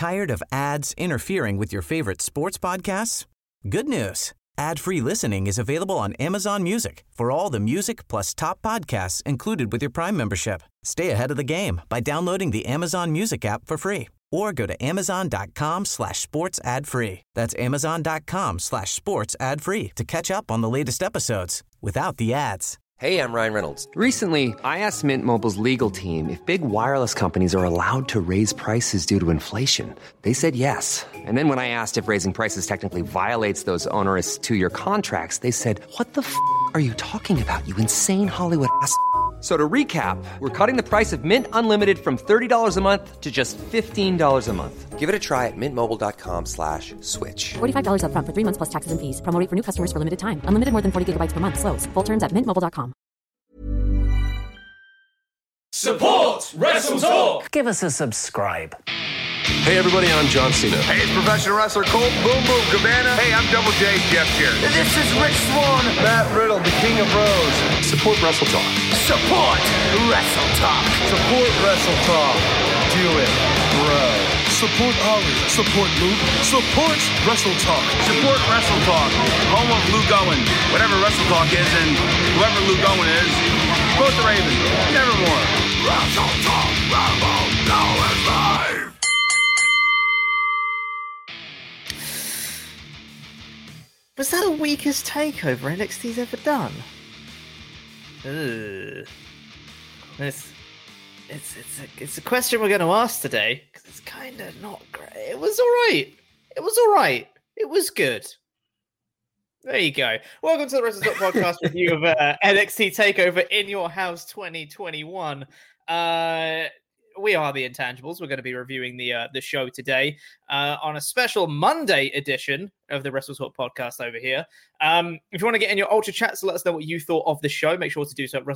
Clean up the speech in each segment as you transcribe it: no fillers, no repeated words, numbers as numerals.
Tired of ads interfering with your favorite sports podcasts? Good news. Ad-free listening is available on Amazon Music for all the music plus top podcasts included with your Prime membership. Stay ahead of the game by downloading the Amazon Music app for free or go to amazon.com/sports ad free. That's amazon.com/sports ad free to catch up on the latest episodes without the ads. Hey, I'm Ryan Reynolds. Recently, I asked Mint Mobile's legal team if big wireless companies are allowed to raise prices due to inflation. They said yes. And then when I asked if raising prices technically violates those onerous two-year contracts, they said, "What the f*** are you talking about, you insane Hollywood ass?" So to recap, we're cutting the price of Mint Unlimited from $30 a month to just $15 a month. Give it a try at mintmobile.com/switch. $45 up front for 3 months plus taxes and fees. Promo rate for new customers for limited time. Unlimited more than 40 gigabytes per month. Slows full terms at mintmobile.com. Support Wrestle Talk. Give us a subscribe. Hey everybody, I'm John Cena. Hey, it's professional wrestler Colt Boom Boom Cabana. Hey, I'm Double J, Jeff Jarrett. This is Rich Swann. Matt Riddle, the King of Rose. Support Wrestle Talk. Support Wrestle Talk. Support Wrestle Talk. Do it, bro. Support Ollie. Support Luke. Support Wrestle Talk. Support Wrestle Talk. Home of Luke Owen. Whatever Wrestle Talk is and whoever Luke Owen is, support the Ravens. Nevermore. Wrestle Talk. Rambo. Now it's live. Was that the weakest takeover NXT's ever done? It's a question we're going to ask today because it's kind of not great. It was all right. It was good. There you go. Welcome to the Wrestle Talk podcast review of NXT Takeover in Your House 2021. We are the Intangibles. We're going to be reviewing the show today on a special Monday edition of the Wrestle Talk podcast over here. If you want to get in your Ultra Chats to let us know what you thought of the show, make sure to do so at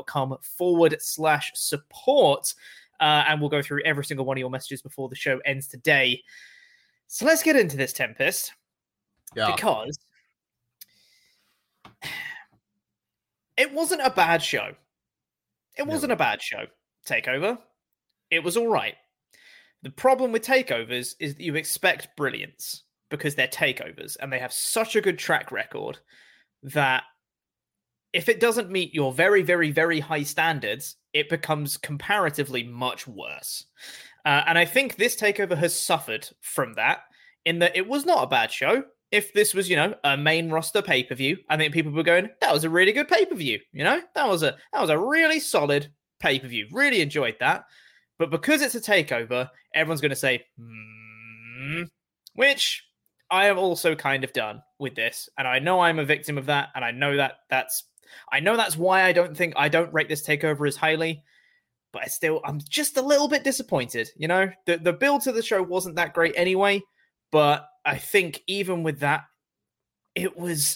wrestletalk.com/support. And we'll go through every single one of your messages before the show ends today. So let's get into this, Tempest. Yeah. Because it wasn't a bad show. It wasn't a bad show. Takeover. It was all right. The problem with takeovers is that you expect brilliance because they're takeovers and they have such a good track record that if it doesn't meet your very, very, very high standards, it becomes comparatively much worse. And I think this takeover has suffered from that in that it was not a bad show. If this was, a main roster pay-per-view, I think people were going, that was a really good pay-per-view. That was a really solid pay-per-view. Really enjoyed that. But because it's a takeover, everyone's going to say, which I have also kind of done with this. And I know I'm a victim of that. And I know that's why I don't rate this takeover as highly. But I'm just a little bit disappointed. The build to the show wasn't that great anyway. But I think even with that, it was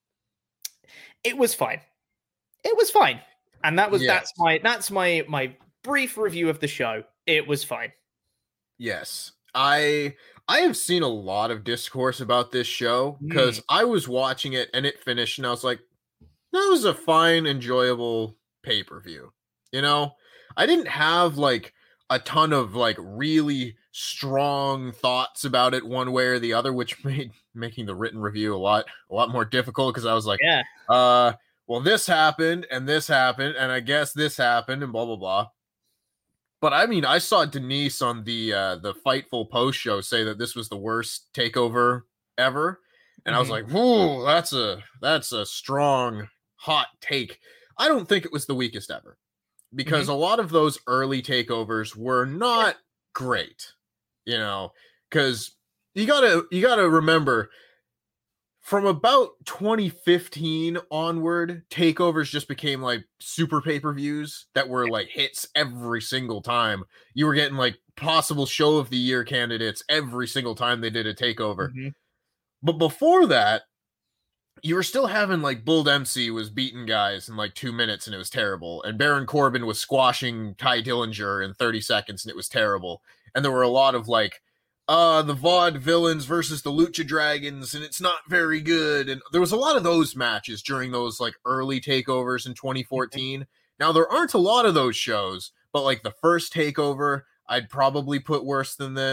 fine. It was fine. And that's my brief review of the show. It was fine. Yes. I have seen a lot of discourse about this show because I was watching it and it finished and I was like, that was a fine, enjoyable pay-per-view. I didn't have like a ton of like really strong thoughts about it one way or the other, which made making the written review a lot more difficult because I was like, well, this happened and I guess this happened and blah, blah, blah. But I mean, I saw Denise on the Fightful post show say that this was the worst takeover ever. And I was like, whoa, that's a strong, hot take. I don't think it was the weakest ever because a lot of those early takeovers were not great, because you gotta remember from about 2015 onward, takeovers just became like super pay-per-views that were like hits every single time. You were getting like possible show of the year candidates every single time they did a takeover. But before that, you were still having like Bull Dempsey was beating guys in like 2 minutes and it was terrible. And Baron Corbin was squashing Ty Dillinger in 30 seconds and it was terrible. And there were a lot of like, the VOD villains versus the Lucha Dragons, and it's not very good. And there was a lot of those matches during those like early takeovers in 2014. Now there aren't a lot of those shows, but like the first takeover, I'd probably put worse than this.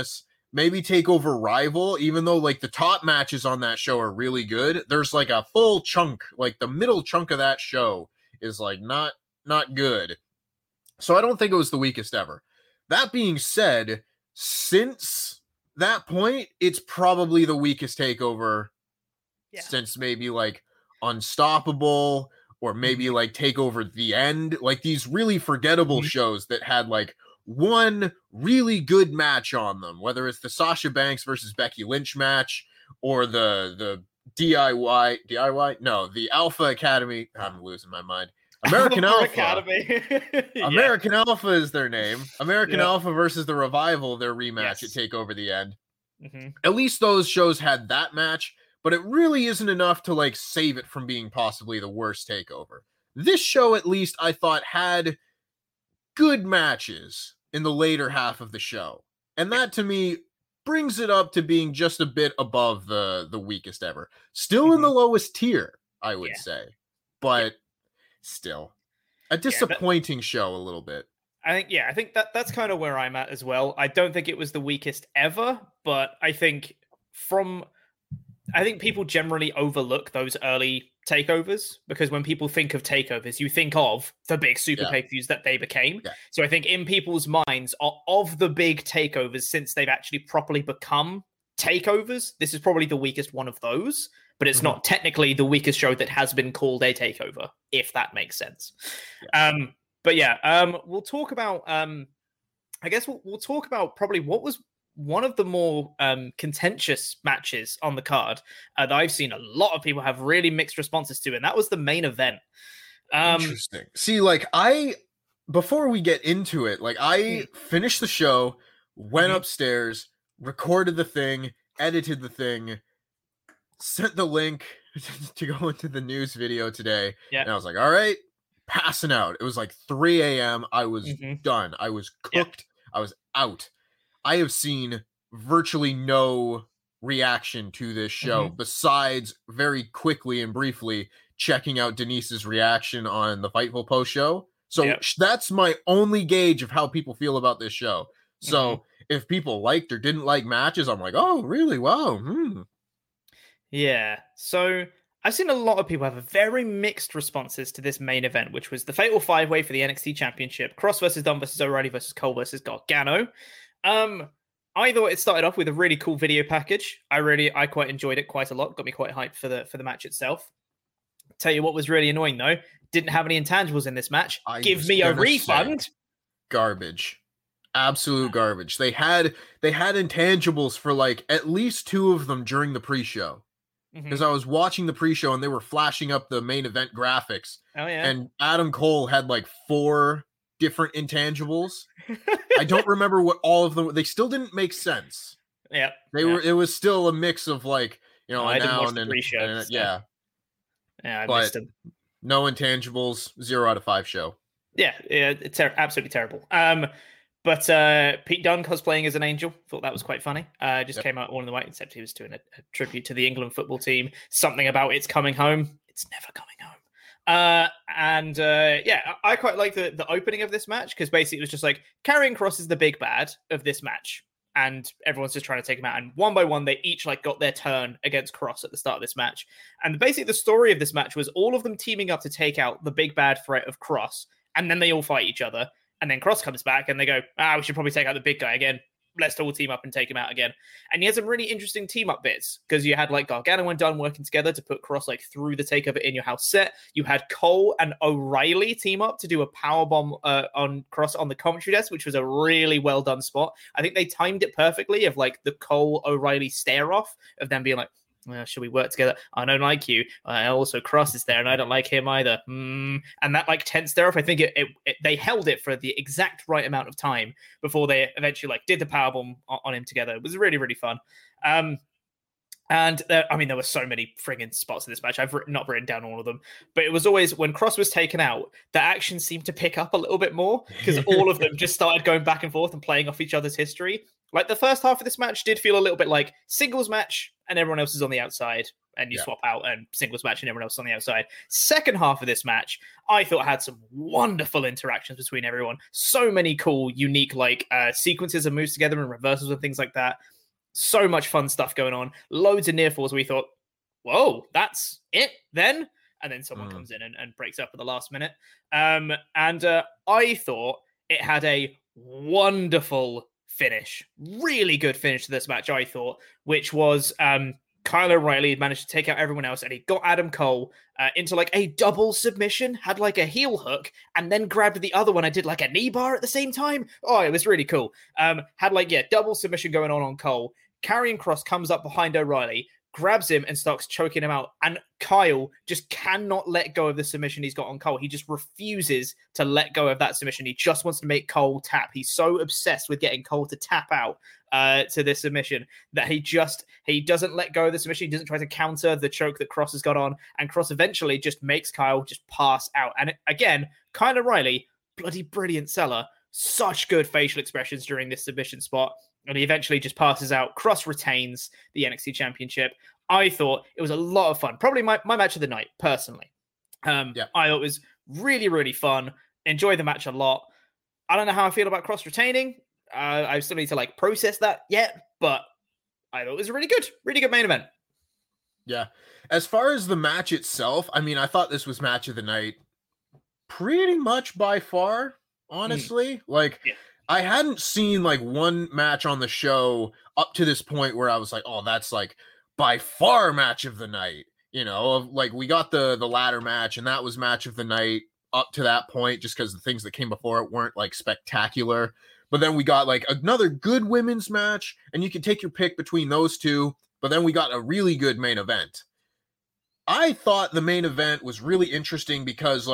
maybe TakeOver Rival, even though like the top matches on that show are really good, there's like a full chunk, like the middle chunk of that show is like not good. So I don't think it was the weakest ever. That being said, since that point, it's probably the weakest TakeOver since maybe like Unstoppable or maybe like TakeOver The End, like these really forgettable shows that had like one really good match on them, whether it's the Sasha Banks versus Becky Lynch match or the the Alpha Academy. I'm losing my mind. American Alpha Academy. American Alpha is their name. American Alpha versus the Revival, their rematch at TakeOver The End. At least those shows had that match, but it really isn't enough to like save it from being possibly the worst TakeOver. This show, at least, I thought had good matches in the later half of the show. And that to me brings it up to being just a bit above the weakest ever. Still in the lowest tier, I would say. But still a disappointing show a little bit. I think that's kind of where I'm at as well. I don't think it was the weakest ever, but I think people generally overlook those early takeovers because when people think of takeovers, you think of the big super pay-per-views that they became. So I think in people's minds of the big takeovers, since they've actually properly become takeovers, this is probably the weakest one of those, but it's not technically the weakest show that has been called a takeover, if that makes sense. We'll talk about I guess we'll talk about probably what was one of the more contentious matches on the card that I've seen a lot of people have really mixed responses to, and that was the main event. Interesting. See, like before we get into it, like I finished the show, went upstairs, recorded the thing, edited the thing, sent the link to go into the news video today. And I was like, all right, passing out. It was like 3 a.m. I was done. I was cooked. I was out. I have seen virtually no reaction to this show besides very quickly and briefly checking out Denise's reaction on the Fightful post show. So that's my only gauge of how people feel about this show. So if people liked or didn't like matches, I'm like, oh, really? Wow. Yeah. So I've seen a lot of people have very mixed responses to this main event, which was the Fatal 5-Way for the NXT Championship. Cross versus Dunn versus O'Reilly versus Cole versus Gargano. I thought it started off with a really cool video package. I quite enjoyed it quite a lot. Got me quite hyped for the match itself. Tell you what was really annoying though, didn't have any intangibles in this match. Give me a refund. Garbage. Absolute garbage. They had intangibles for like at least 2 of them during the pre-show. Because I was watching the pre-show and they were flashing up the main event graphics. Oh yeah. And Adam Cole had like 4 different intangibles. I don't remember what all of them. They still didn't make sense. Yeah. It was still a mix of like, you know, I didn't watch the pre-show, yeah. Yeah, I missed them. No intangibles, 0 out of 5 show. Yeah, it's absolutely terrible. But Pete Dunne cosplaying as an angel, thought that was quite funny. Just came out all in the way, except he was doing a tribute to the England football team. Something about it's coming home. It's never coming home. I quite like the opening of this match because basically it was just like Karrion Kross is the big bad of this match. And everyone's just trying to take him out. And one by one, they each like got their turn against Kross at the start of this match. And basically the story of this match was all of them teaming up to take out the big bad threat of Kross. And then they all fight each other. And then Kross comes back and they go, we should probably take out the big guy again. Let's all team up and take him out again. And he had some really interesting team up bits because you had like Gargano and Dunn working together to put Kross like through the takeover in your house set. You had Cole and O'Reilly team up to do a powerbomb on Kross on the commentary desk, which was a really well done spot. I think they timed it perfectly of like the Cole O'Reilly stare off of them being like, well, should we work together? I don't like you. Also, Kross is there, and I don't like him either. And that like tense stare off. I think they held it for the exact right amount of time before they eventually like did the powerbomb on him together. It was really really fun. There were so many friggin' spots in this match. I've not written down all of them, but it was always when Kross was taken out, the action seemed to pick up a little bit more because all of them just started going back and forth and playing off each other's history. Like the first half of this match did feel a little bit like singles match and everyone else is on the outside and you swap out and singles match and everyone else is on the outside. Second half of this match, I thought had some wonderful interactions between everyone. So many cool, unique like sequences of moves together and reversals and things like that. So much fun stuff going on. Loads of near falls. We thought, whoa, that's it then? And then someone comes in and breaks up at the last minute. I thought it had a wonderful finish. Really good finish to this match, I thought, which was Kyle O'Reilly managed to take out everyone else, and he got Adam Cole into like a double submission, had like a heel hook, and then grabbed the other one and did like a knee bar at the same time. Oh, it was really cool. Had like, double submission going on Cole. Karrion Kross comes up behind O'Reilly, grabs him and starts choking him out. And Kyle just cannot let go of the submission he's got on Cole. He just refuses to let go of that submission. He just wants to make Cole tap. He's so obsessed with getting Cole to tap out to this submission that he doesn't let go of the submission. He doesn't try to counter the choke that Kross has got on. And Kross eventually just makes Kyle just pass out. And again, Kyle O'Reilly, bloody brilliant seller. Such good facial expressions during this submission spot. And he eventually just passes out. Kross retains the NXT Championship. I thought it was a lot of fun. Probably my match of the night, personally. I thought it was really, really fun. Enjoyed the match a lot. I don't know how I feel about Kross retaining. I still need to process that yet, but I thought it was a really good main event. Yeah. As far as the match itself, I mean, I thought this was match of the night pretty much by far, honestly. I hadn't seen one match on the show up to this point where I was like, oh, that's by far match of the night. We got the ladder match, and that was match of the night up to that point, just because the things that came before it weren't spectacular. But then we got another good women's match, and you can take your pick between those two. But then we got a really good main event. I thought the main event was really interesting because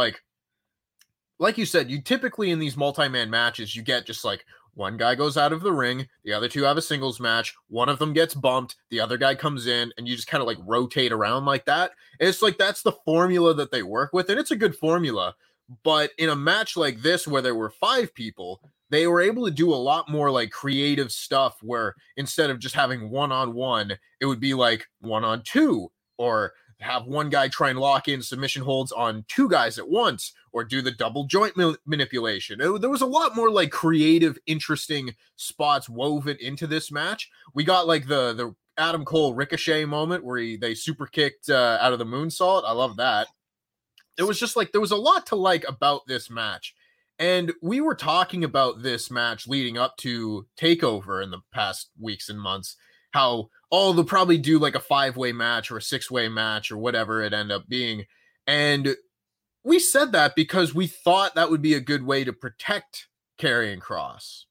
like you said, you typically in these multi-man matches, you get just one guy goes out of the ring, the other two have a singles match, one of them gets bumped, the other guy comes in, and you just kind of rotate around like that. And it's that's the formula that they work with, and it's a good formula. But in a match like this where there were 5 people, they were able to do a lot more creative stuff where instead of just having 1-on-1, it would be 1-on-2, or have one guy try and lock in submission holds on 2 guys at once, or do the double joint manipulation. There was a lot more creative, interesting spots woven into this match. We got the Adam Cole Ricochet moment where they super kicked out of the moonsault. I love that. It was just there was a lot to like about this match. And we were talking about this match leading up to TakeOver in the past weeks and months, how, they'll probably do a 5-way match or a 6-way match or whatever it ended up being. And we said that because we thought that would be a good way to protect Karrion Kross.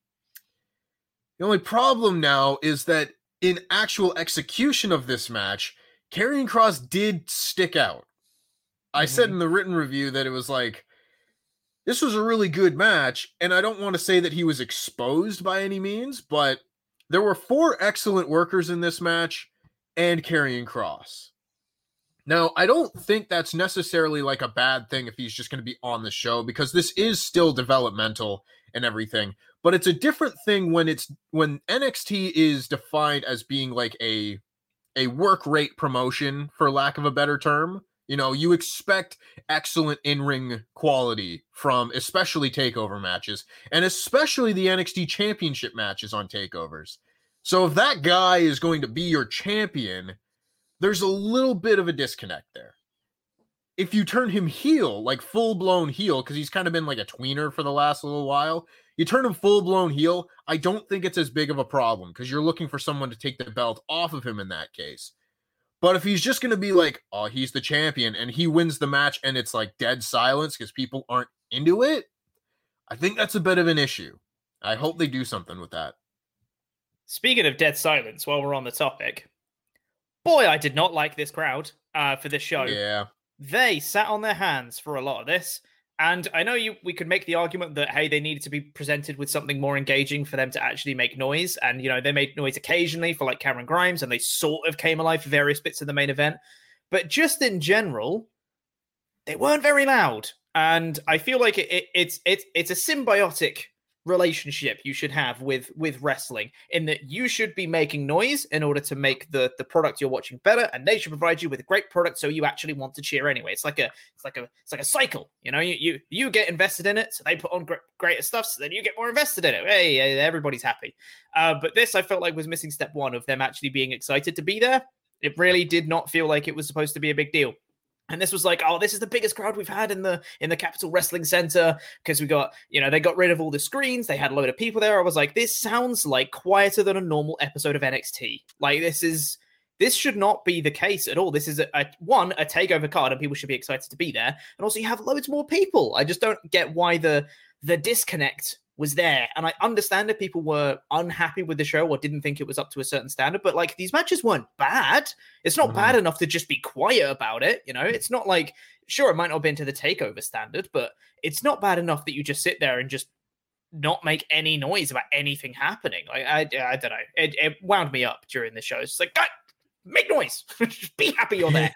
The only problem now is that in actual execution of this match, Karrion Kross did stick out. I said in the written review that it was this was a really good match, and I don't want to say that he was exposed by any means, but there were 4 excellent workers in this match and Karrion Kross. Now, I don't think that's necessarily a bad thing if he's just going to be on the show, because this is still developmental and everything. But it's a different thing when NXT is defined as being a work rate promotion, for lack of a better term. You expect excellent in-ring quality from especially TakeOver matches, and especially the NXT Championship matches on TakeOvers. So if that guy is going to be your champion, there's a little bit of a disconnect there. If you turn him heel, full-blown heel, because he's kind of been a tweener for the last little while, you turn him full-blown heel, I don't think it's as big of a problem, because you're looking for someone to take the belt off of him in that case. But if he's just going to be he's the champion, and he wins the match, and it's dead silence because people aren't into it, I think that's a bit of an issue. I hope they do something with that. Speaking of dead silence, while we're on the topic, boy, I did not like this crowd for this show. Yeah. They sat on their hands for a lot of this. And I know we could make the argument that, hey, they needed to be presented with something more engaging for them to actually make noise. And, they made noise occasionally for Cameron Grimes, and they sort of came alive for various bits of the main event. But just in general, they weren't very loud. And I feel like it's a symbiotic relationship you should have with wrestling, in that you should be making noise in order to make the product you're watching better, and they should provide you with a great product so you actually want to cheer anyway. It's like a cycle, you know. You get invested in it, so they put on greater stuff, so then you get more invested in it. Hey, everybody's happy. But this, I felt like, was missing step one of them actually being excited to be there. It really did not feel like it was supposed to be a big deal. And this was like, oh, this is the biggest crowd we've had in the Capitol Wrestling Center, because we got, they got rid of all the screens. They had a load of people there. I was like, this sounds like quieter than a normal episode of NXT. Like, this should not be the case at all. This is a takeover card, and people should be excited to be there. And also, you have loads more people. I just don't get why the disconnect was there. And I understand if people were unhappy with the show or didn't think it was up to a certain standard, but like, these matches weren't bad. It's not bad enough to just be quiet about it. It's not like, sure, it might not have been to the takeover standard, but it's not bad enough that you just sit there and just not make any noise about anything happening. Like, I don't know. It wound me up during the show. It's like, God, make noise. Just be happy you're there.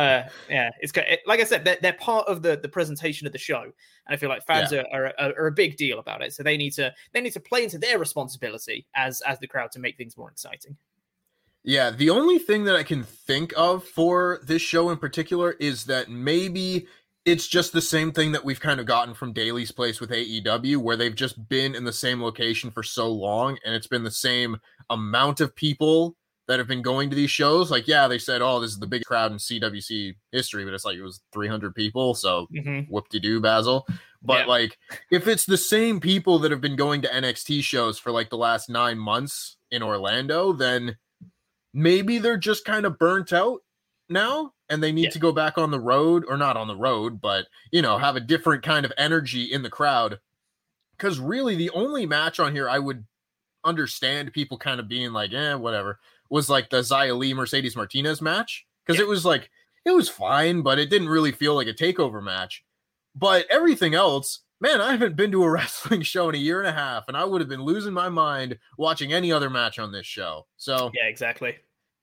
It's like I said, they're part of the presentation of the show, and I feel like fans are a big deal about it. So they need to play into their responsibility as the crowd to make things more exciting. Yeah, the only thing that I can think of for this show in particular is that maybe it's just the same thing that we've kind of gotten from Daly's Place with AEW, where they've just been in the same location for so long, and it's been the same amount of people that have been going to these shows. Like, yeah, they said, oh, this is the biggest crowd in CWC history, but it's like, it was 300 people. So whoop-de-doo, Basil. But like, if it's the same people that have been going to NXT shows for like the last 9 months in Orlando, then maybe they're just kind of burnt out now, and they need to go back on the road, or not on the road, but, have a different kind of energy in the crowd. Because really, the only match on here I would understand people kind of being like, whatever, was like the Xia Li Mercedes Martinez match, because it was like, it was fine, but it didn't really feel like a takeover match. But everything else, man, I haven't been to a wrestling show in a year and a half, and I would have been losing my mind watching any other match on this show. So yeah, exactly.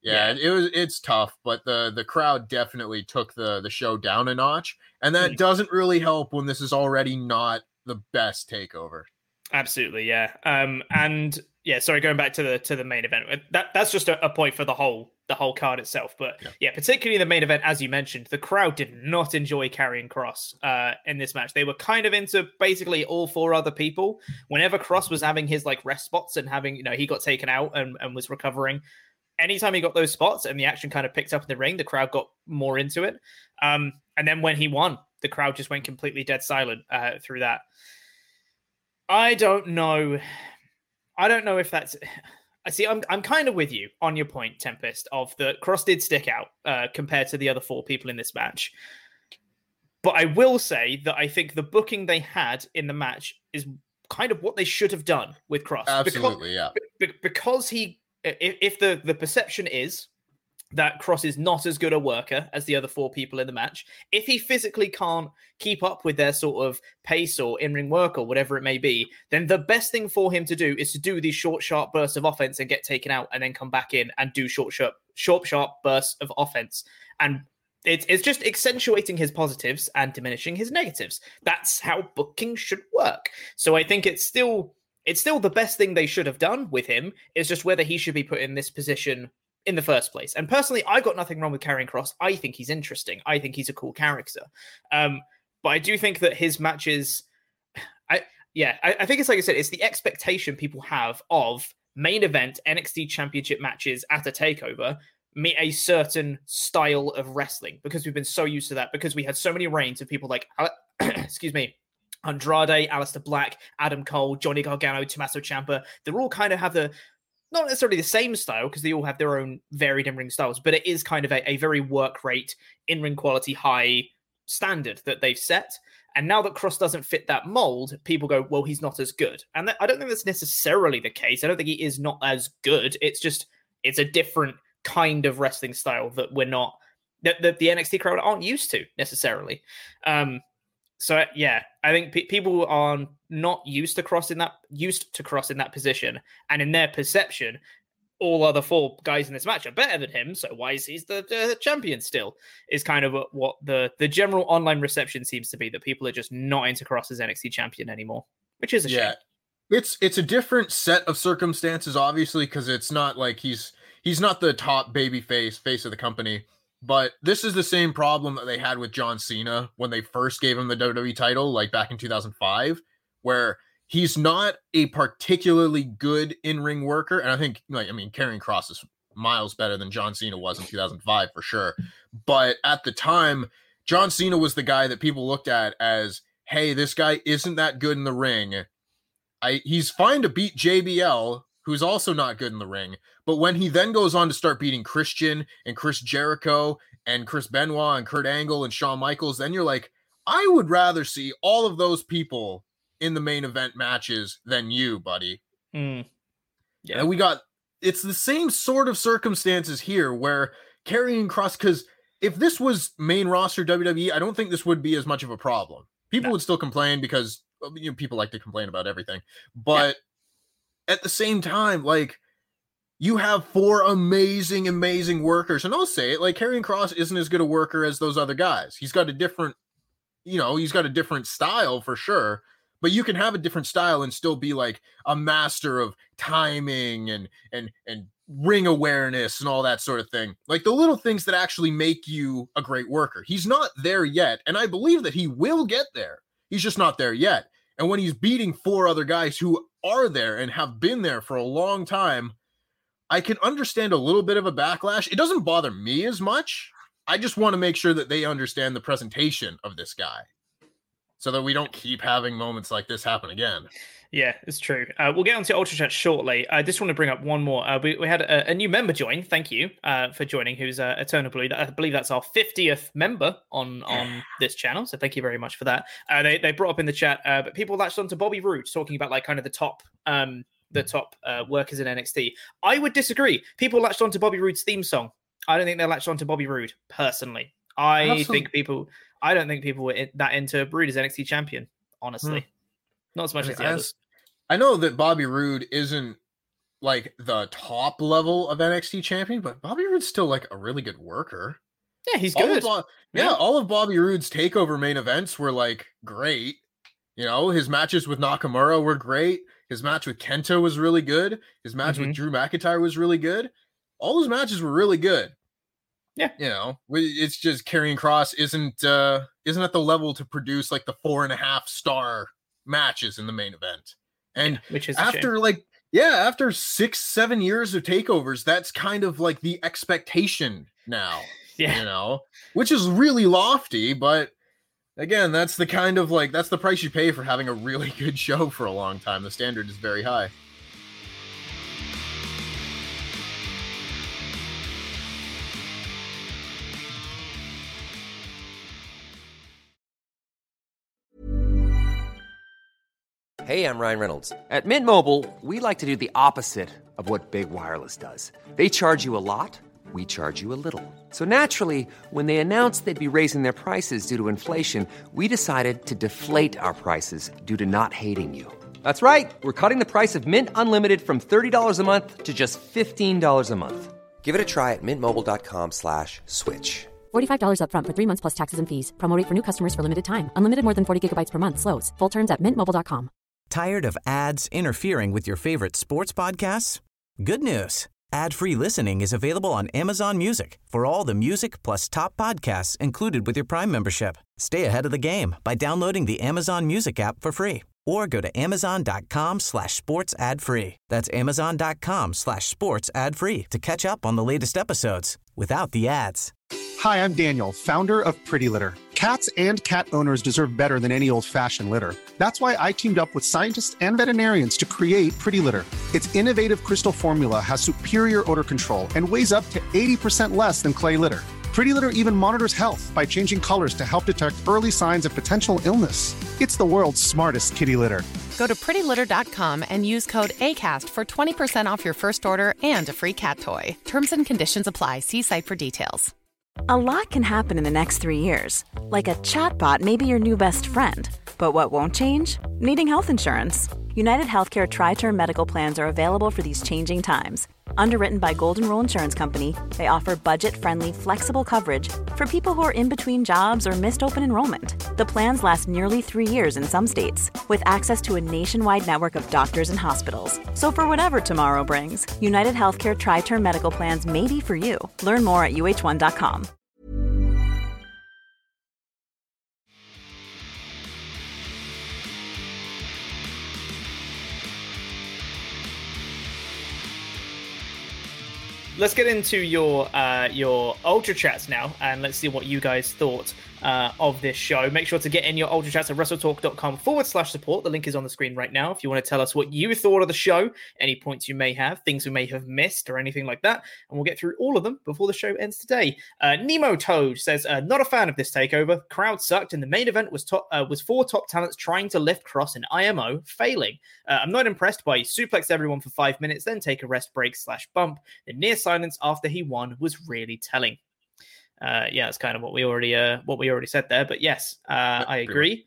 It's tough, but the crowd definitely took the show down a notch, and that doesn't really help when this is already not the best takeover. Absolutely, yeah. And yeah, sorry, going back to the main event. That's just a point for the whole card itself. But yeah, particularly the main event, as you mentioned, the crowd did not enjoy Karrion Kross in this match. They were kind of into basically all four other people. Whenever Kross was having his like rest spots and having, he got taken out and was recovering, anytime he got those spots and the action kind of picked up in the ring, the crowd got more into it. And then when he won, the crowd just went completely dead silent through that. I don't know if that's. I see. I'm kind of with you on your point, Tempest. Of the Kross did stick out compared to the other four people in this match, but I will say that I think the booking they had in the match is kind of what they should have done with Kross. Absolutely, because he, if the perception is that Kross is not as good a worker as the other four people in the match, if he physically can't keep up with their sort of pace or in-ring work or whatever it may be, then the best thing for him to do is to do these short, sharp bursts of offense and get taken out and then come back in and do short, sharp bursts of offense. And it's just accentuating his positives and diminishing his negatives. That's how booking should work. So I think it's still the best thing they should have done with him. Is just whether he should be put in this position in the first place. And personally, I got nothing wrong with Karrion Kross. I think he's interesting. I think he's a cool character. But I do think that his matches, I think it's like I said, it's the expectation people have of main event NXT championship matches at a takeover meet a certain style of wrestling, because we've been so used to that, because we had so many reigns of people like, excuse me, Andrade, Aleister Black, Adam Cole, Johnny Gargano, Tommaso Ciampa. They all kind of have not necessarily the same style, because they all have their own varied in-ring styles, but it is kind of a very work rate, in-ring quality, high standard that they've set. And now that Kross doesn't fit that mold, people go, well, he's not as good. And I don't think that's necessarily the case. I don't think he is not as good. It's just, it's a different kind of wrestling style that that the NXT crowd aren't used to necessarily. So yeah, I think people are not used to Kross in that position, and in their perception, all other four guys in this match are better than him. So why is he the champion still? Is kind of what the general online reception seems to be, that people are just not into Kross as NXT champion anymore, which is a shame. It's a different set of circumstances, obviously, because it's not like he's not the top baby face of the company. But this is the same problem that they had with John Cena when they first gave him the WWE title, like back in 2005, where he's not a particularly good in-ring worker. And I think, Karrion Kross is miles better than John Cena was in 2005 for sure. But at the time, John Cena was the guy that people looked at as, hey, this guy isn't that good in the ring. He's fine to beat JBL, who's also not good in the ring. But when he then goes on to start beating Christian and Chris Jericho and Chris Benoit and Kurt Angle and Shawn Michaels, then you're like, I would rather see all of those people in the main event matches than you, buddy. Yeah. And it's the same sort of circumstances here where Karrion Kross, because if this was main roster WWE, I don't think this would be as much of a problem. People would still complain because people like to complain about everything. But at the same time, like, you have 4 amazing workers. And I'll say it, like, Karrion Kross isn't as good a worker as those other guys. He's got a different, he's got a different style for sure. But you can have a different style and still be like a master of timing and ring awareness and all that sort of thing. Like the little things that actually make you a great worker. He's not there yet. And I believe that he will get there. He's just not there yet. And when he's beating 4 other guys who are there and have been there for a long time, I can understand a little bit of a backlash. It doesn't bother me as much. I just want to make sure that they understand the presentation of this guy, so that we don't keep having moments like this happen again. Yeah, it's true. We'll get on to Ultra Chat shortly. I just want to bring up one more. We had a new member join. Thank you for joining, who's Eternal Blue. I believe that's our 50th member on this channel. So thank you very much for that. They brought up in the chat, but people latched onto Bobby Roode talking about like kind of the top workers in NXT. I would disagree. People latched onto Bobby Roode's theme song. I don't think they latched onto Bobby Roode personally. I don't think people were that into Roode as NXT champion, honestly. Not as much as the others. I know that Bobby Roode isn't like the top level of NXT champion, but Bobby Roode's still like a really good worker. Yeah, he's good. All of Bobby Roode's takeover main events were like great. His matches with Nakamura were great. His match with Kenta was really good. His match with Drew McIntyre was really good. All those matches were really good. Yeah, it's just Karrion Kross isn't at the level to produce like the 4.5-star matches in the main event. And which is after 6-7 years of takeovers, that's kind of like the expectation now. Which is really lofty, but again, that's the kind of like that's the price you pay for having a really good show for a long time. The standard is very high. Hey, I'm Ryan Reynolds. At Mint Mobile, we like to do the opposite of what Big Wireless does. They charge you a lot, we charge you a little. So naturally, when they announced they'd be raising their prices due to inflation, we decided to deflate our prices due to not hating you. That's right. We're cutting the price of Mint Unlimited from $30 a month to just $15 a month. Give it a try at mintmobile.com/switch. $45 up front for 3 months plus taxes and fees. Promo rate for new customers for limited time. Unlimited more than 40 gigabytes per month slows. Full terms at mintmobile.com. Tired of ads interfering with your favorite sports podcasts? Good news. Ad-free listening is available on Amazon Music for all the music plus top podcasts included with your Prime membership. Stay ahead of the game by downloading the Amazon Music app for free or go to amazon.com/sports ad free. That's amazon.com/sports ad free to catch up on the latest episodes without the ads. Hi, I'm Daniel, founder of Pretty Litter. Cats and cat owners deserve better than any old-fashioned litter. That's why I teamed up with scientists and veterinarians to create Pretty Litter. Its innovative crystal formula has superior odor control and weighs up to 80% less than clay litter. Pretty Litter even monitors health by changing colors to help detect early signs of potential illness. It's the world's smartest kitty litter. Go to prettylitter.com and use code ACAST for 20% off your first order and a free cat toy. Terms and conditions apply. See site for details. A lot can happen in the next 3 years. Like a chatbot may be your new best friend. But what won't change? Needing health insurance. United Healthcare Tri-Term Medical Plans are available for these changing times. Underwritten by Golden Rule Insurance Company, they offer budget-friendly, flexible coverage for people who are in between jobs or missed open enrollment. The plans last nearly 3 years in some states, with access to a nationwide network of doctors and hospitals. So for whatever tomorrow brings, United Healthcare Tri-Term Medical Plans may be for you. Learn more at uh1.com. Let's get into your Ultra Chats now, and let's see what you guys thought of this show. Make sure to get in your Ultra Chats at WrestleTalk.com/support. The link is on the screen right now if you want to tell us what you thought of the show, any points you may have, things we may have missed, or anything like that. And we'll get through all of them before the show ends today. Nemo Toad says, not a fan of this takeover. Crowd sucked, and the main event was 4 top talents trying to lift Cross and IMO, failing. I'm not impressed by suplex everyone for 5 minutes, then take a rest break /bump. The near silence after he won was really telling. It's kind of what we already said there, but yes, I agree.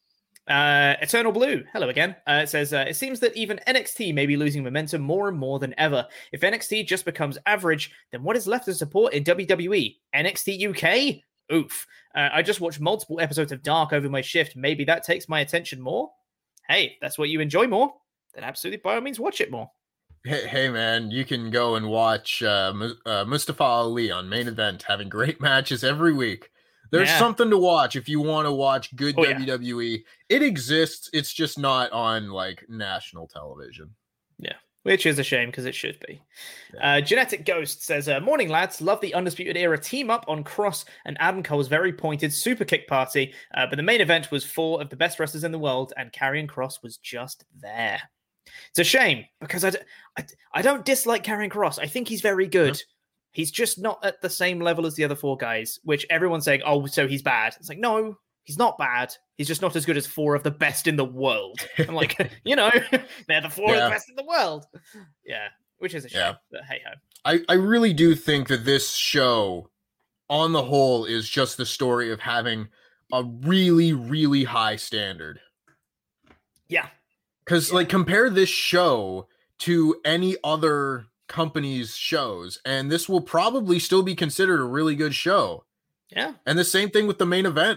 Eternal Blue, hello again. It says, it seems that even NXT may be losing momentum more and more than ever. If NXT just becomes average, then what is left to support in WWE? NXT UK? Oof. I just watched multiple episodes of Dark over my shift. Maybe that takes my attention more. Hey, if that's what you enjoy more, then absolutely by all means watch it more. Hey man, you can go and watch Mustafa Ali on Main Event having great matches every week. There's something to watch if you want to watch good WWE. It exists. It's just not on like national television. Yeah, which is a shame because it should be. Genetic Ghost says, morning lads, love the Undisputed Era team up on Cross and Adam Cole's very pointed super kick party. But the main event was 4 of the best wrestlers in the world and Karrion Kross was just there. It's a shame because I don't dislike Karrion Kross. I think he's very good. He's just not at the same level as the other 4 guys, which everyone's saying, oh, so he's bad. It's like, no, he's not bad. He's just not as good as 4 of the best in the world. I'm like, they're the 4 of the best in the world. Yeah, which is a shame, but hey-ho. I really do think that this show, on the whole, is just the story of having a really, really high standard. Yeah. Because, compare this show to any other company's shows, and this will probably still be considered a really good show. Yeah. And the same thing with the main event.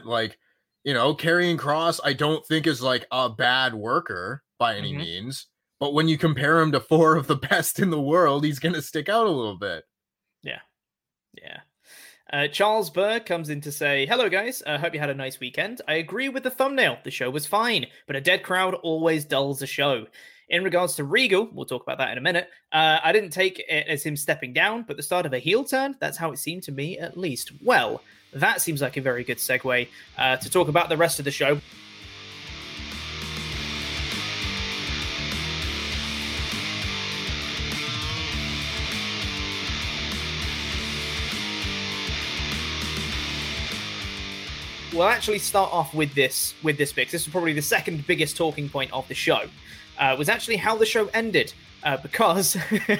Karrion Kross, I don't think is, a bad worker by any means. But when you compare him to 4 of the best in the world, he's going to stick out a little bit. Yeah. Yeah. Charles Burr comes in to say, hello guys, hope you had a nice weekend. I agree with the thumbnail, the show was fine, but a dead crowd always dulls a show. In regards to Regal, we'll talk about that in a minute, I didn't take it as him stepping down, but the start of a heel turn, that's how it seemed to me at least. Well, that seems like a very good segue to talk about the rest of the show. We'll actually start off with this bit. This is probably the second biggest talking point of the show. Was actually how the show ended, because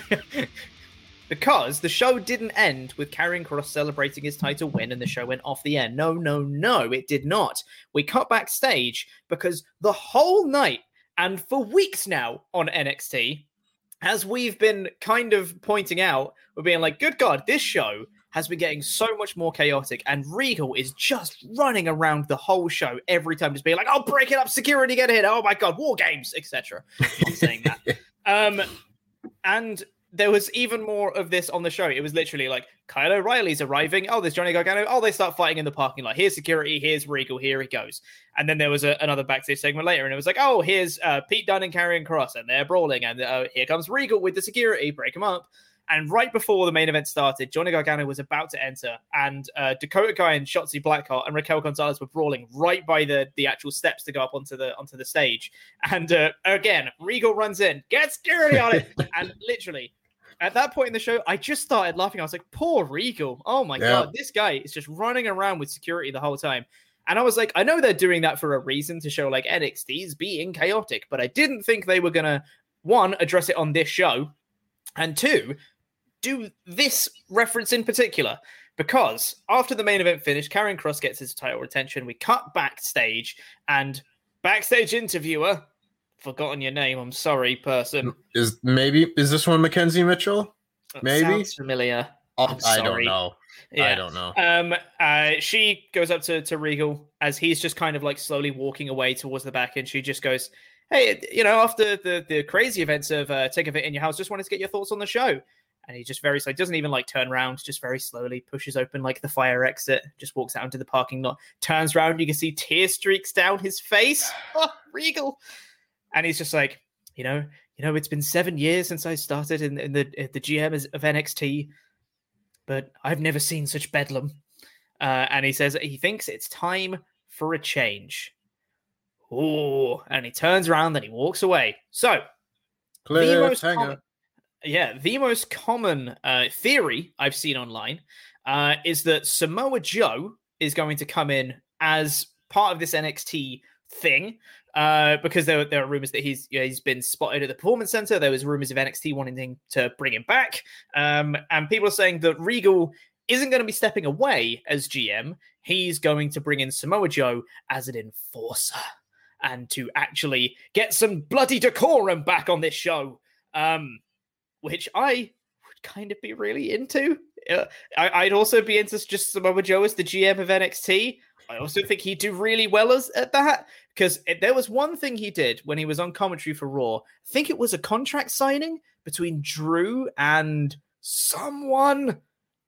the show didn't end with Karrion Kross celebrating his title win and the show went off the air. No, it did not. We cut backstage because the whole night and for weeks now on NXT, as we've been kind of pointing out, we're being like, good God, this show has been getting so much more chaotic, and Regal is just running around the whole show every time, just being like, "Oh, break it up, security, get in! Oh my God, war games, etc." I'm saying that. And there was even more of this on the show. It was literally like Kyle O'Reilly's arriving. Oh, there's Johnny Gargano. Oh, they start fighting in the parking lot. Here's security. Here's Regal. Here he goes. And then there was another backstage segment later, and it was like, oh, here's Pete Dunne and Karrion Kross, and they're brawling, and here comes Regal with the security. Break him up. And right before the main event started, Johnny Gargano was about to enter, and Dakota Kai and Shotzi Blackheart and Raquel Gonzalez were brawling right by the actual steps to go up onto the stage. And again, Regal runs in, get security on it, and literally at that point in the show, I just started laughing. I was like, poor Regal. Oh my God, this guy is just running around with security the whole time. And I was like, I know they're doing that for a reason, to show like NXT's being chaotic, but I didn't think they were gonna, 1, address it on this show, and 2, do this reference in particular, because after the main event finished, Karrion Kross gets his title retention. We cut backstage, and backstage interviewer. Forgotten your name. I'm sorry, person. Is this one Mackenzie Mitchell? Maybe. Sounds familiar. I don't know. Yeah. I don't know. She goes up to Regal as he's just kind of like slowly walking away towards the back, and she just goes, "Hey, after the crazy events of Take a Fit in Your House, just wanted to get your thoughts on the show." And he just very slowly doesn't even like turn around, just very slowly pushes open like the fire exit, just walks out into the parking lot, turns around, you can see tear streaks down his face. Oh, Regal. And he's just like, it's been 7 years since I started in the GM of NXT, but I've never seen such bedlam. And he says that he thinks it's time for a change. Oh, and he turns around, then he walks away. So, the most common theory I've seen online is that Samoa Joe is going to come in as part of this NXT thing. Because there are rumors that he's been spotted at the Performance Center. There was rumors of NXT wanting to bring him back. And people are saying that Regal isn't going to be stepping away as GM. He's going to bring in Samoa Joe as an enforcer and to actually get some bloody decorum back on this show, which I would kind of be really into. I'd also be into just Samoa Joe as the GM of NXT. I also think he'd do really well at that, because there was one thing he did when he was on commentary for Raw. I think it was a contract signing between Drew and someone.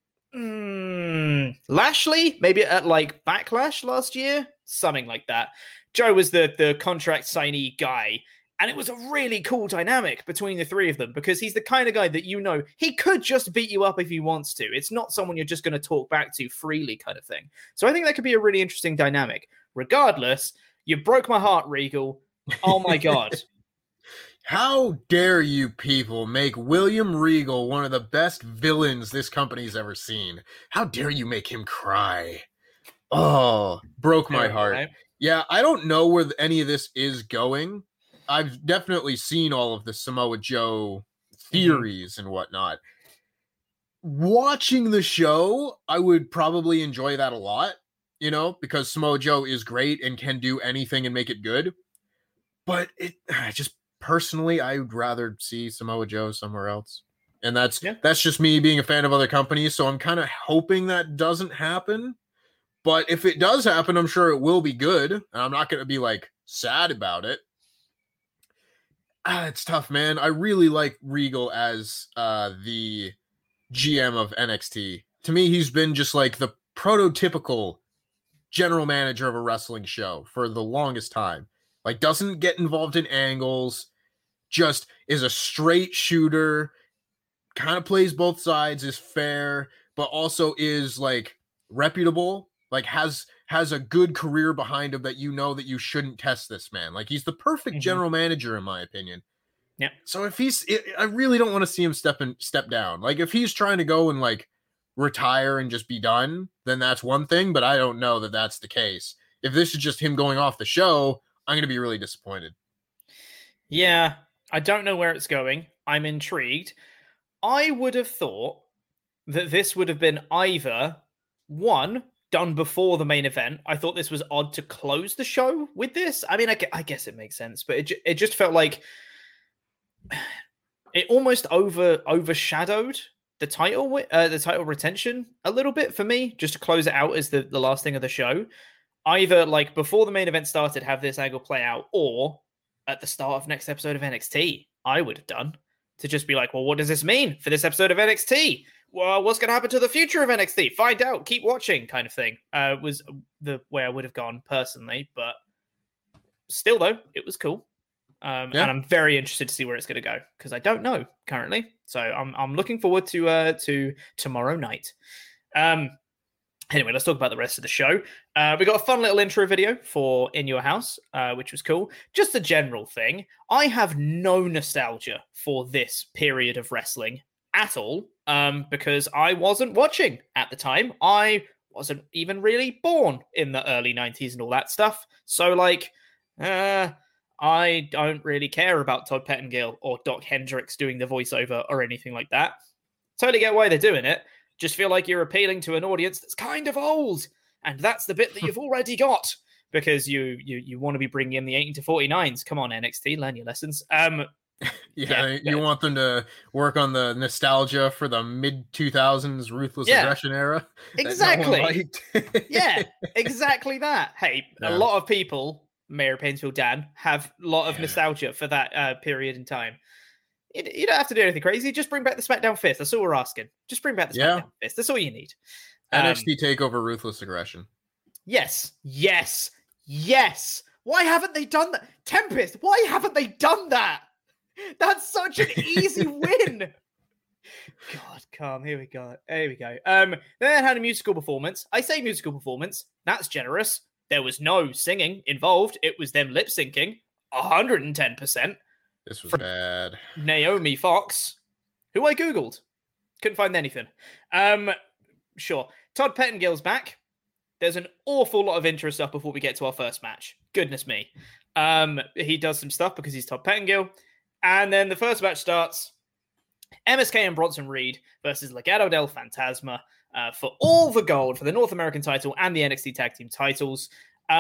Lashley? Maybe at like Backlash last year? Something like that. Joe was the contract signee guy. And it was a really cool dynamic between the three of them, because he's the kind of guy that he could just beat you up if he wants to. It's not someone you're just going to talk back to freely kind of thing. So I think that could be a really interesting dynamic. Regardless, you broke my heart, Regal. Oh my God. How dare you people make William Regal one of the best villains this company's ever seen? How dare you make him cry? Oh, broke my heart. Right? Yeah, I don't know where any of this is going. I've definitely seen all of the Samoa Joe theories and whatnot. Watching the show, I would probably enjoy that a lot, because Samoa Joe is great and can do anything and make it good. But just personally, I would rather see Samoa Joe somewhere else. And that's just me being a fan of other companies. So I'm kind of hoping that doesn't happen. But if it does happen, I'm sure it will be good. And I'm not going to be like sad about it. It's tough, man. I really like Regal as the GM of NXT. To me, he's been just like the prototypical general manager of a wrestling show for the longest time. Like, doesn't get involved in angles, just is a straight shooter, kind of plays both sides, is fair, but also is like reputable, like has a good career behind him that that you shouldn't test this man. Like, he's the perfect general manager, in my opinion. Yeah. So if I really don't want to see him step down. Like, if he's trying to go and like retire and just be done, then that's one thing, but I don't know that that's the case. If this is just him going off the show, I'm going to be really disappointed. Yeah. I don't know where it's going. I'm intrigued. I would have thought that this would have been either one, done before the main event. I thought this was odd to close the show with this. I mean, I guess it makes sense, but it just felt like it almost overshadowed the title retention a little bit for me, just to close it out as the last thing of the show. Either like before the main event started, have this angle play out, or at the start of next episode of NXT, I would have done, to just be like, well, what does this mean for this episode of NXT? Well, what's going to happen to the future of NXT? Find out, keep watching, kind of thing. Was the way I would have gone personally, but still, though, it was cool. And I'm very interested to see where it's going to go, because I don't know currently. So I'm looking forward to tomorrow night. Anyway, let's talk about the rest of the show. We got a fun little intro video for In Your House, which was cool. Just a general thing. I have no nostalgia for this period of wrestling at all, because I wasn't watching at the time. I wasn't even really born in the early 90s and all that stuff. So, like, I don't really care about Todd Pettengill or Doc Hendricks doing the voiceover or anything like that. Totally get why they're doing it. Just feel like you're appealing to an audience that's kind of old, and that's the bit that you've already got. because you want to be bringing in the 18 to 49s. Come on, NXT, learn your lessons. You want them to work on the nostalgia for the mid 2000s ruthless aggression era. Exactly. Yeah, exactly that. Hey, a lot of people, Mayor Painesville Dan, have a lot of nostalgia for that period in time. You don't have to do anything crazy. Just bring back the SmackDown Fist. That's all we're asking. Just bring back the SmackDown Fist. That's all you need. NXT TakeOver Ruthless Aggression. Yes. Why haven't they done that? Tempest, why haven't they done that? That's such an easy win. God, calm. Here we go. Then they had a musical performance. I say musical performance. That's generous. There was no singing involved. It was them lip syncing. 110%. This was bad. Naomi Fox, who I Googled. Couldn't find anything. Sure. Todd Pettingill's back. There's an awful lot of intro stuff before we get to our first match. Goodness me. He does some stuff because he's Todd Pettingill. And then the first match starts. MSK and Bronson Reed versus Legado del Fantasma for all the gold for the North American title and the NXT Tag Team titles.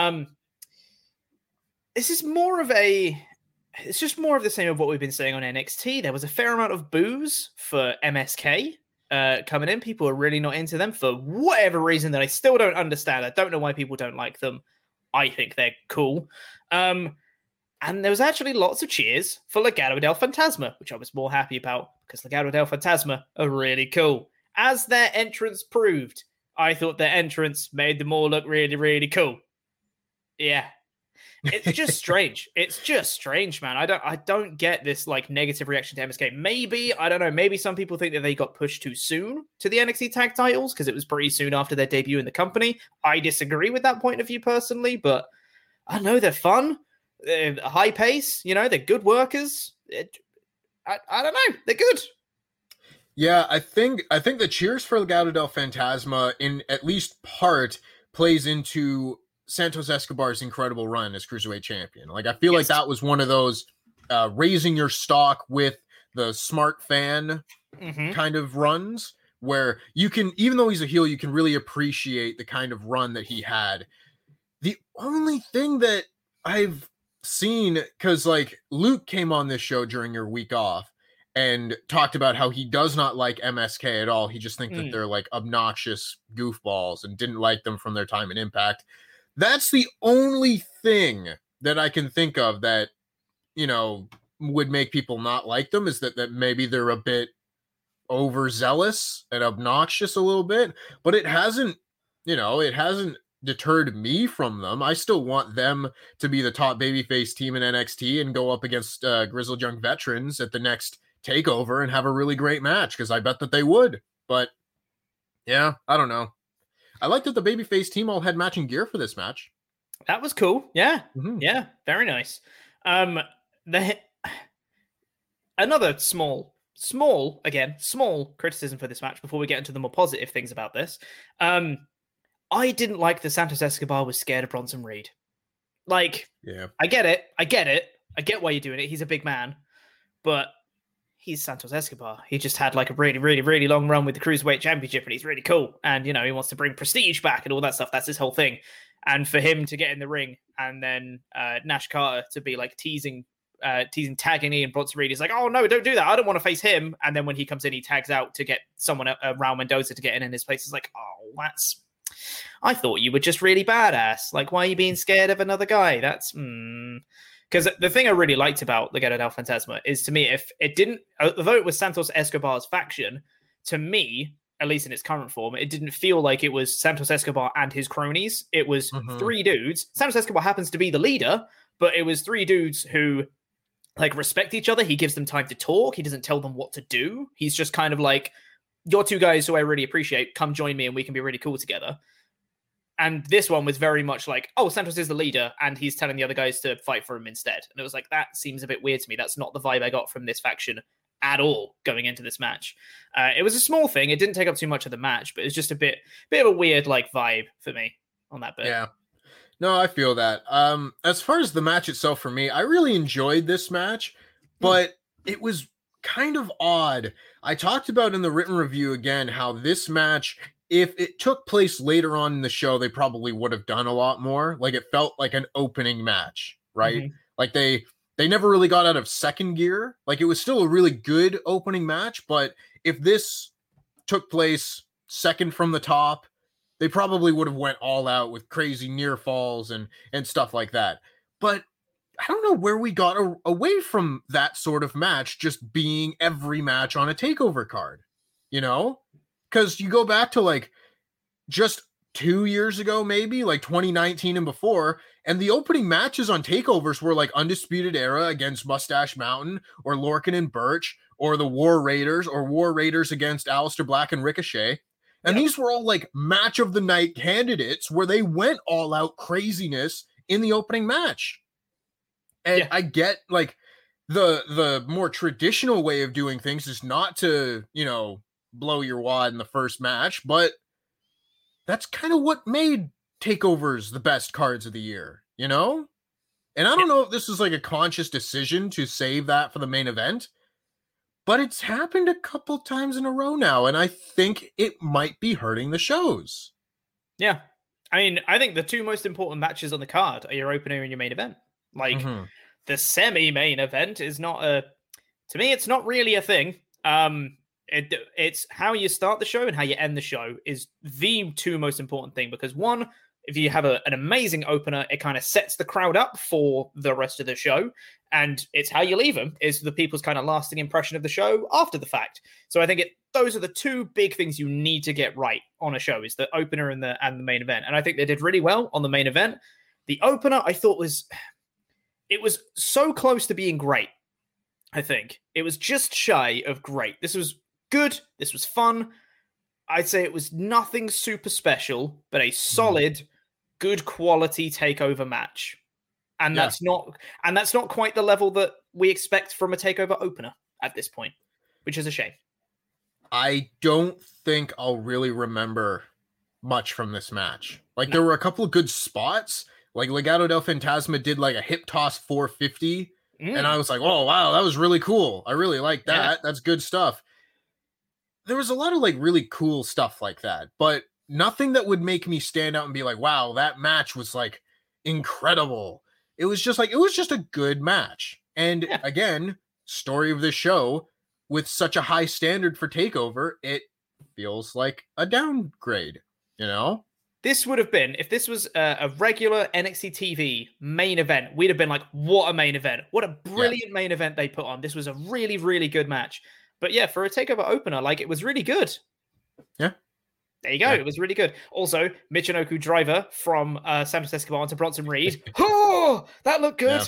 This is more of it's just more of the same of what we've been saying on NXT. There was a fair amount of boos for MSK coming in. People are really not into them for whatever reason that I still don't understand. I don't know why people don't like them. I think they're cool. And there was actually lots of cheers for Legado del Fantasma, which I was more happy about because Legado del Fantasma are really cool. As their entrance proved, I thought their entrance made them all look really, really cool. Yeah. It's just strange. It's just strange, man. I don't get this like negative reaction to MSK. Maybe, I don't know, maybe some people think that they got pushed too soon to the NXT tag titles because it was pretty soon after their debut in the company. I disagree with that point of view personally, but I know they're fun. They're high pace, they're good workers. I don't know. They're good. Yeah, I think the cheers for Legado del Fantasma in at least part plays into Santos Escobar's incredible run as Cruiserweight champion. Like, I feel like that was one of those raising your stock with the smart fan kind of runs where you can, even though he's a heel, you can really appreciate the kind of run that he had. The only thing that I've seen, because like Luke came on this show during your week off and talked about how he does not like MSK at all. He just thinks that they're like obnoxious goofballs and didn't like them from their time in Impact. That's the only thing that I can think of that, would make people not like them, is that maybe they're a bit overzealous and obnoxious a little bit, but it hasn't deterred me from them. I still want them to be the top babyface team in NXT and go up against Grizzled Young Veterans at the next takeover and have a really great match, because I bet that they would. But yeah, I don't know. I like that the babyface team all had matching gear for this match. That was cool. Yeah. Yeah. Very nice. Another small criticism for this match before we get into the more positive things about this. I didn't like that Santos Escobar was scared of Bronson Reed. Like, yeah, I get it. I get why you're doing it. He's a big man, but he's Santos Escobar. He just had like a really, really, really long run with the Cruiserweight Championship, and he's really cool. And, he wants to bring prestige back and all that stuff. That's his whole thing. And for him to get in the ring and then Nash Carter to be like teasing tagging in Bronson Reed, is like, oh no, don't do that. I don't want to face him. And then when he comes in, he tags out to get someone around Mendoza to get in his place. It's like, oh, I thought you were just really badass. Like, why are you being scared of another guy? That's because the thing I really liked about Legado del Fantasma is, to me, if it didn't, although it was Santos Escobar's faction, to me, at least in its current form, it didn't feel like it was Santos Escobar and his cronies. It was three dudes. Santos Escobar happens to be the leader, but it was three dudes who like respect each other. He gives them time to talk. He doesn't tell them what to do. He's just kind of like, you're two guys who I really appreciate. Come join me and we can be really cool together. And this one was very much like, oh, Santos is the leader and he's telling the other guys to fight for him instead. And it was like, that seems a bit weird to me. That's not the vibe I got from this faction at all going into this match. It was a small thing. It didn't take up too much of the match, but it was just a bit of a weird like vibe for me on that bit. Yeah. No, I feel that. As far as the match itself for me, I really enjoyed this match, but it was kind of odd. I talked about in the written review again how this match if it took place later on in the show, they probably would have done a lot more. Like, it felt like an opening match, right? Mm-hmm. Like they never really got out of second gear. Like, it was still a really good opening match, but if this took place second from the top, they probably would have went all out with crazy near falls and stuff like that. But I don't know where we got away from that sort of match just being every match on a takeover card, you know? Because you go back to like just 2 years ago, maybe like 2019 and before, and the opening matches on takeovers were like Undisputed Era against Mustache Mountain or Lorcan and Birch or the War Raiders or War Raiders against Aleister Black and Ricochet. And these were all like match of the night candidates where they went all out craziness in the opening match. And I get like the more traditional way of doing things is not to, you know, blow your wad in the first match, but that's kind of what made takeovers the best cards of the year, you know? And I don't know if this is like a conscious decision to save that for the main event, but it's happened a couple times in a row now, and I think it might be hurting the shows. Yeah. I mean, I think the two most important matches on the card are your opener and your main event. Like, the semi-main event is not to me, it's not really a thing. It's how you start the show and how you end the show is the two most important thing, because one, if you have an amazing opener, it kind of sets the crowd up for the rest of the show, and it's how you leave them is the people's kind of lasting impression of the show after the fact. So I think those are the two big things you need to get right on a show, is the opener and the main event. And I think they did really well on the main event. The opener, I thought was so close to being great. I think it was just shy of great. This was good. This was fun. I'd say it was nothing super special, but a solid, good quality takeover match. And that's not quite the level that we expect from a takeover opener at this point, which is a shame. I don't think I'll really remember much from this match. Like, there were a couple of good spots. Like, Legado del Fantasma did like a hip toss 450. And I was like, oh, wow, that was really cool. I really like that. Yeah. That's good stuff. There was a lot of like really cool stuff like that, but nothing that would make me stand out and be like, wow, that match was like incredible. It was just a good match. And again, story of the show, with such a high standard for TakeOver, it feels like a downgrade, you know? This would have been, if this was a regular NXT TV main event, we'd have been like, what a main event. What a brilliant main event they put on. This was a really, really good match. But yeah, for a takeover opener, like, it was really good. Yeah. There you go. It was really good. Also, Michinoku driver from Santos Escobar to Bronson Reed. Oh, that looked good.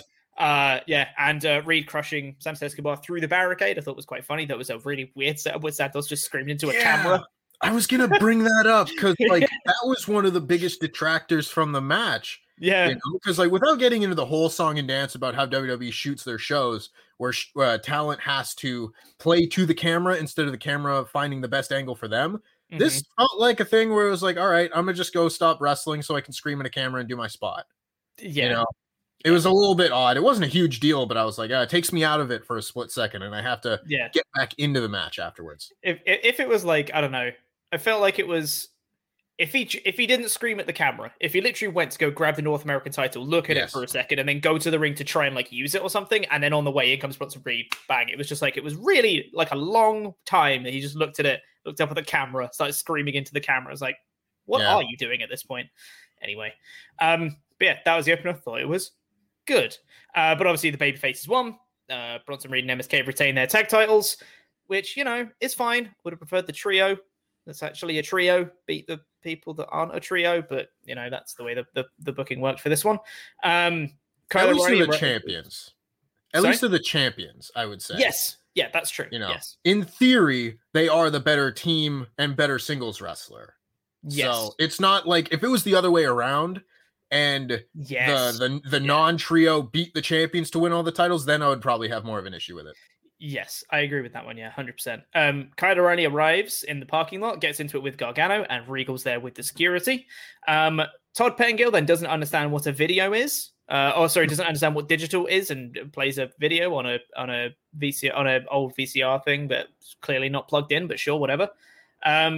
And Reed crushing Santos Escobar through the barricade. I thought was quite funny. That was a really weird setup with Santos just screaming into a camera. I was going to bring that up because like that was one of the biggest detractors from the match. Yeah. You know? Because like without getting into the whole song and dance about how WWE shoots their shows where talent has to play to the camera instead of the camera finding the best angle for them. This felt like a thing where it was like, all right, I'm going to just go stop wrestling so I can scream at a camera and do my spot. Yeah. You know? It was a little bit odd. It wasn't a huge deal, but I was like, it takes me out of it for a split second and I have to get back into the match afterwards. If it was like, I don't know, I felt like it was, if he didn't scream at the camera, if he literally went to go grab the North American title, look at it for a second, and then go to the ring to try and like use it or something, and then on the way in comes Bronson Reed, bang. It was just like, it was really like a long time that he just looked at it, looked up at the camera, started screaming into the camera. I was like, what are you doing at this point? Anyway, but yeah, that was the opener. I thought it was good. But obviously the babyfaces won. Bronson Reed and MSK retained their tag titles, which, you know, is fine. Would have preferred the trio. That's actually a trio. Beat the people that aren't a trio, but, you know, that's the way the booking worked for this one. At least they're the champions. At least they're the champions, I would say. Yes. Yeah, that's true. You know, yes. In theory, they are the better team and better singles wrestler. Yes. So it's not like if it was the other way around and the non-trio beat the champions to win all the titles, then I would probably have more of an issue with it. Yes, I agree with that one. Yeah, 100%. Kyle O'Reilly arrives in the parking lot, gets into it with Gargano, and Regal's there with the security. Todd Pettengill then doesn't understand what a video is. Doesn't understand what digital is, and plays a video on an old VCR thing that's clearly not plugged in, but sure, whatever. And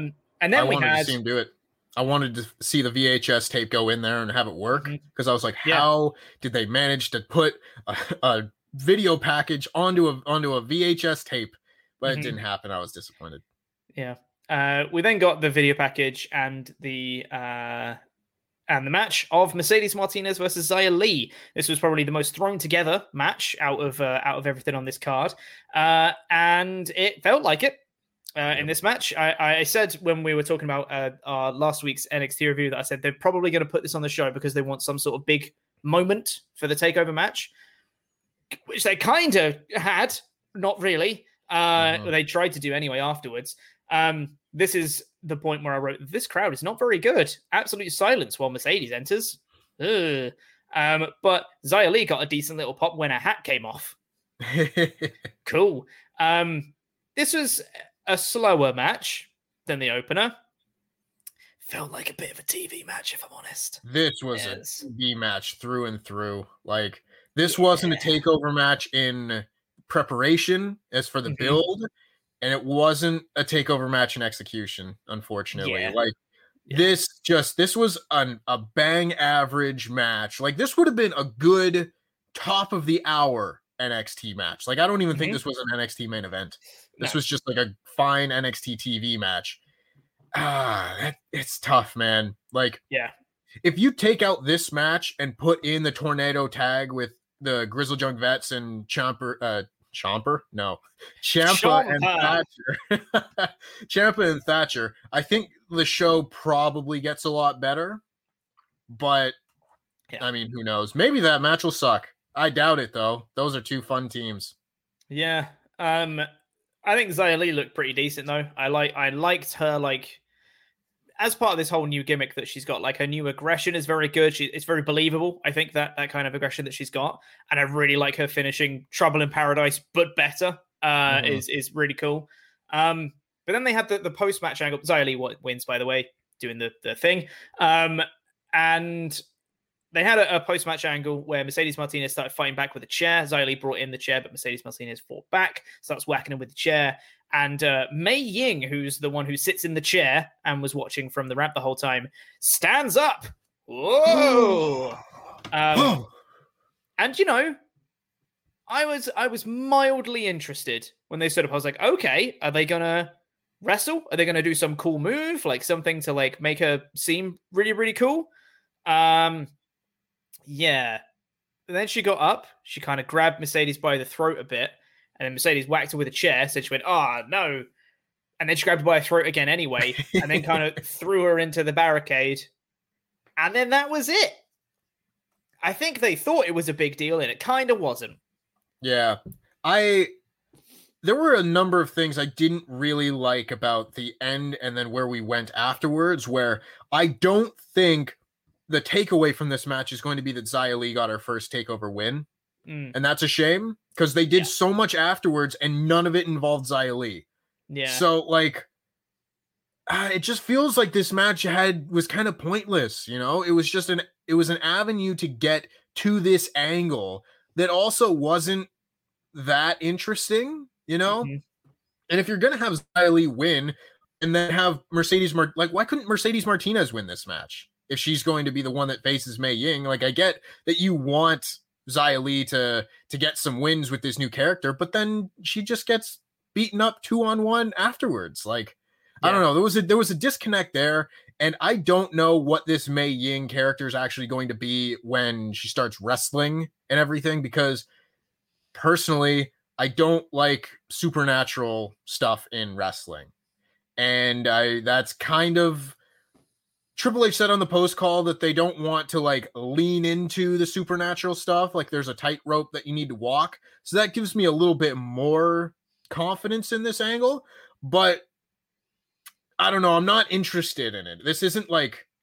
And then I wanted to see him do it. I wanted to see the VHS tape go in there and have it work because I was like, how did they manage to put a video package onto a VHS tape? But it didn't happen. I was disappointed. Yeah. We then got the video package and the match of Mercedes Martinez versus Xia Li. This was probably the most thrown together match out of everything on this card, and it felt like it. In this match, I said when we were talking about our last week's NXT review that I said they're probably going to put this on the show because they want some sort of big moment for the TakeOver match, which they kind of had, not really. They tried to do anyway afterwards. This is the point where I wrote, this crowd is not very good. Absolute silence while Mercedes enters. But Xia Li got a decent little pop when her hat came off. Cool. This was a slower match than the opener. Felt like a bit of a TV match, if I'm honest. This was a TV match through and through. Like, this wasn't a TakeOver match in preparation as for the build, and it wasn't a TakeOver match in execution, unfortunately. This was a bang average match. Like, this would have been a good top of the hour NXT match. Like, I don't even think this was an NXT main event. This was just like a fine NXT TV match. It's tough, man. Like, if you take out this match and put in the tornado tag with the Grizzled Young Vets and Ciampa and Thatcher, I think the show probably gets a lot better. But I mean, who knows? Maybe that match will suck. I doubt it, though. Those are two fun teams. Yeah. I think Xia Li looked pretty decent, though. I liked her, like, as part of this whole new gimmick that she's got. Like, her new aggression is very good. It's very believable. I think that kind of aggression that she's got, and I really like her finishing Trouble in Paradise, but better. Is really cool. But then they had the post match angle. Xia Li wins, by the way, doing the thing. And they had a post-match angle where Mercedes Martinez started fighting back with a chair. Xia Li brought in the chair, but Mercedes Martinez fought back, starts whacking him with the chair. And Mei Ying, who's the one who sits in the chair and was watching from the ramp the whole time, stands up. Whoa! And, you know, I was mildly interested when they stood up. I was like, okay, are they going to wrestle? Are they going to do some cool move? Like something to like make her seem really, really cool? Yeah. And then she got up. She kind of grabbed Mercedes by the throat a bit. And then Mercedes whacked her with a chair. So she went, no. And then she grabbed her by her throat again anyway. And then kind of threw her into the barricade. And then that was it. I think they thought it was a big deal, and it kind of wasn't. Yeah. There were a number of things I didn't really like about the end and then where we went afterwards, where I don't think the takeaway from this match is going to be that Xia Li got her first TakeOver win. And that's a shame because they did so much afterwards and none of it involved Xia Li. Yeah. So like, it just feels like this match was kind of pointless. You know, it was an avenue to get to this angle that also wasn't that interesting, you know? And if you're going to have Xia Li win and then have why couldn't Mercedes Martinez win this match? If she's going to be the one that faces Mei Ying, like I get that you want Xia Li to get some wins with this new character, but then she just gets beaten up 2-on-1 afterwards. Like, I don't know. There was a disconnect there, and I don't know what this Mei Ying character is actually going to be when she starts wrestling and everything, because personally, I don't like supernatural stuff in wrestling. And that's kind of Triple H said on the post call that they don't want to like lean into the supernatural stuff. Like there's a tightrope that you need to walk. So that gives me a little bit more confidence in this angle, but I don't know. I'm not interested in it. This isn't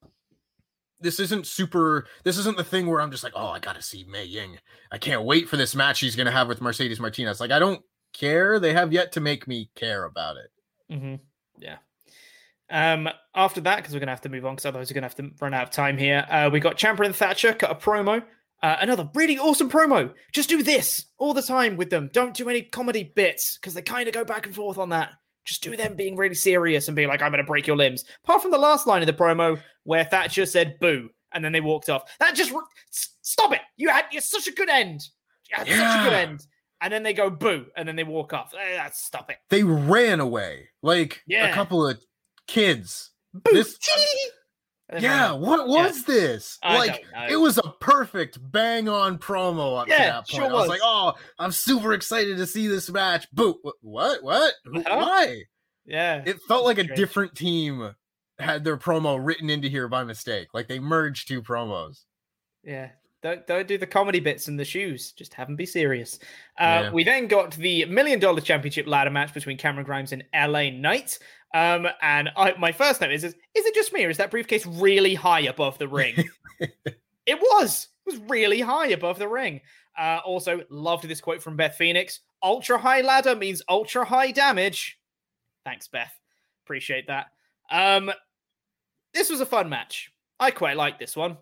the thing where I'm just like, oh, I got to see Mei Ying. I can't wait for this match she's going to have with Mercedes Martinez. Like, I don't care. They have yet to make me care about it. Yeah. After that, because we're going to have to move on, because otherwise we're going to have to run out of time here. We got Ciampa and Thatcher cut a promo. Another really awesome promo. Just do this all the time with them. Don't do any comedy bits, because they kind of go back and forth on that. Just do them being really serious and being like, I'm going to break your limbs. Apart from the last line of the promo where Thatcher said boo and then they walked off. That just stop it. You're such a good end. You had such a good end. And then they go boo and then they walk off. Stop it. They ran away like a couple of kids. Boo. What was this? Like, it was a perfect bang-on promo up to that point. Sure I was like, oh, I'm super excited to see this match. Boo. What? Why? Yeah. It felt like a different team had their promo written into here by mistake. Like, they merged two promos. Yeah. Don't do the comedy bits in the shoes. Just have them be serious. We then got the $1 Million Championship ladder match between Cameron Grimes and LA Knight. My first note is it just me or is that briefcase really high above the ring? It was really high above the ring. Also loved this quote from Beth Phoenix. Ultra high ladder means ultra high damage. Thanks, Beth. Appreciate that. This was a fun match. I quite liked this one.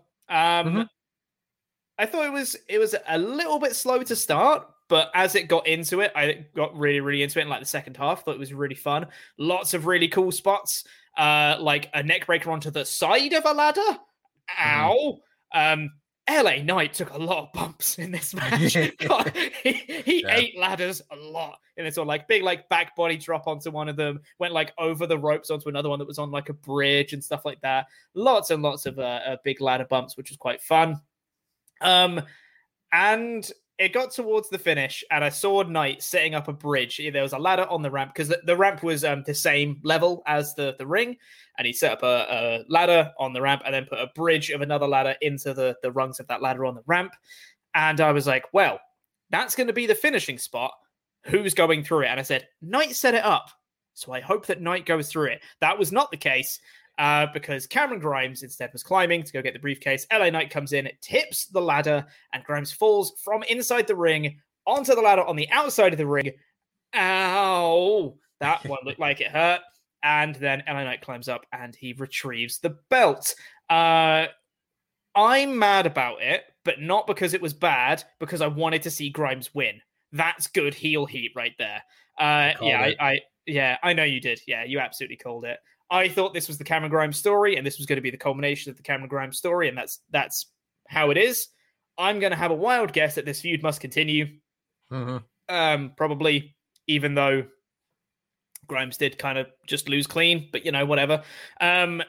I thought it was a little bit slow to start, but as it got into it, I got really, really into it in like the second half. Thought it was really fun. Lots of really cool spots, like a neck breaker onto the side of a ladder. Ow. LA Knight took a lot of bumps in this match. God, he ate ladders a lot. And it's all like big, like back body drop onto one of them, went like over the ropes onto another one that was on like a bridge and stuff like that. Lots and lots of big ladder bumps, which was quite fun. And it got towards the finish and I saw Knight setting up a bridge. There was a ladder on the ramp because the ramp was the same level as the ring. And he set up a ladder on the ramp and then put a bridge of another ladder into the rungs of that ladder on the ramp. And I was like, well, that's going to be the finishing spot. Who's going through it? And I said, Knight set it up. So I hope that Knight goes through it. That was not the case. Because Cameron Grimes instead was climbing to go get the briefcase. LA Knight comes in, tips the ladder, and Grimes falls from inside the ring onto the ladder on the outside of the ring. Ow! That one looked like it hurt. And then LA Knight climbs up and he retrieves the belt. I'm mad about it, but not because it was bad, because I wanted to see Grimes win. That's good heel heat right there. I know you did. Yeah, you absolutely called it. I thought this was the Cameron Grimes story, and this was going to be the culmination of the Cameron Grimes story, and that's how it is. I'm going to have a wild guess that this feud must continue. Probably, even though Grimes did kind of just lose clean, but whatever. And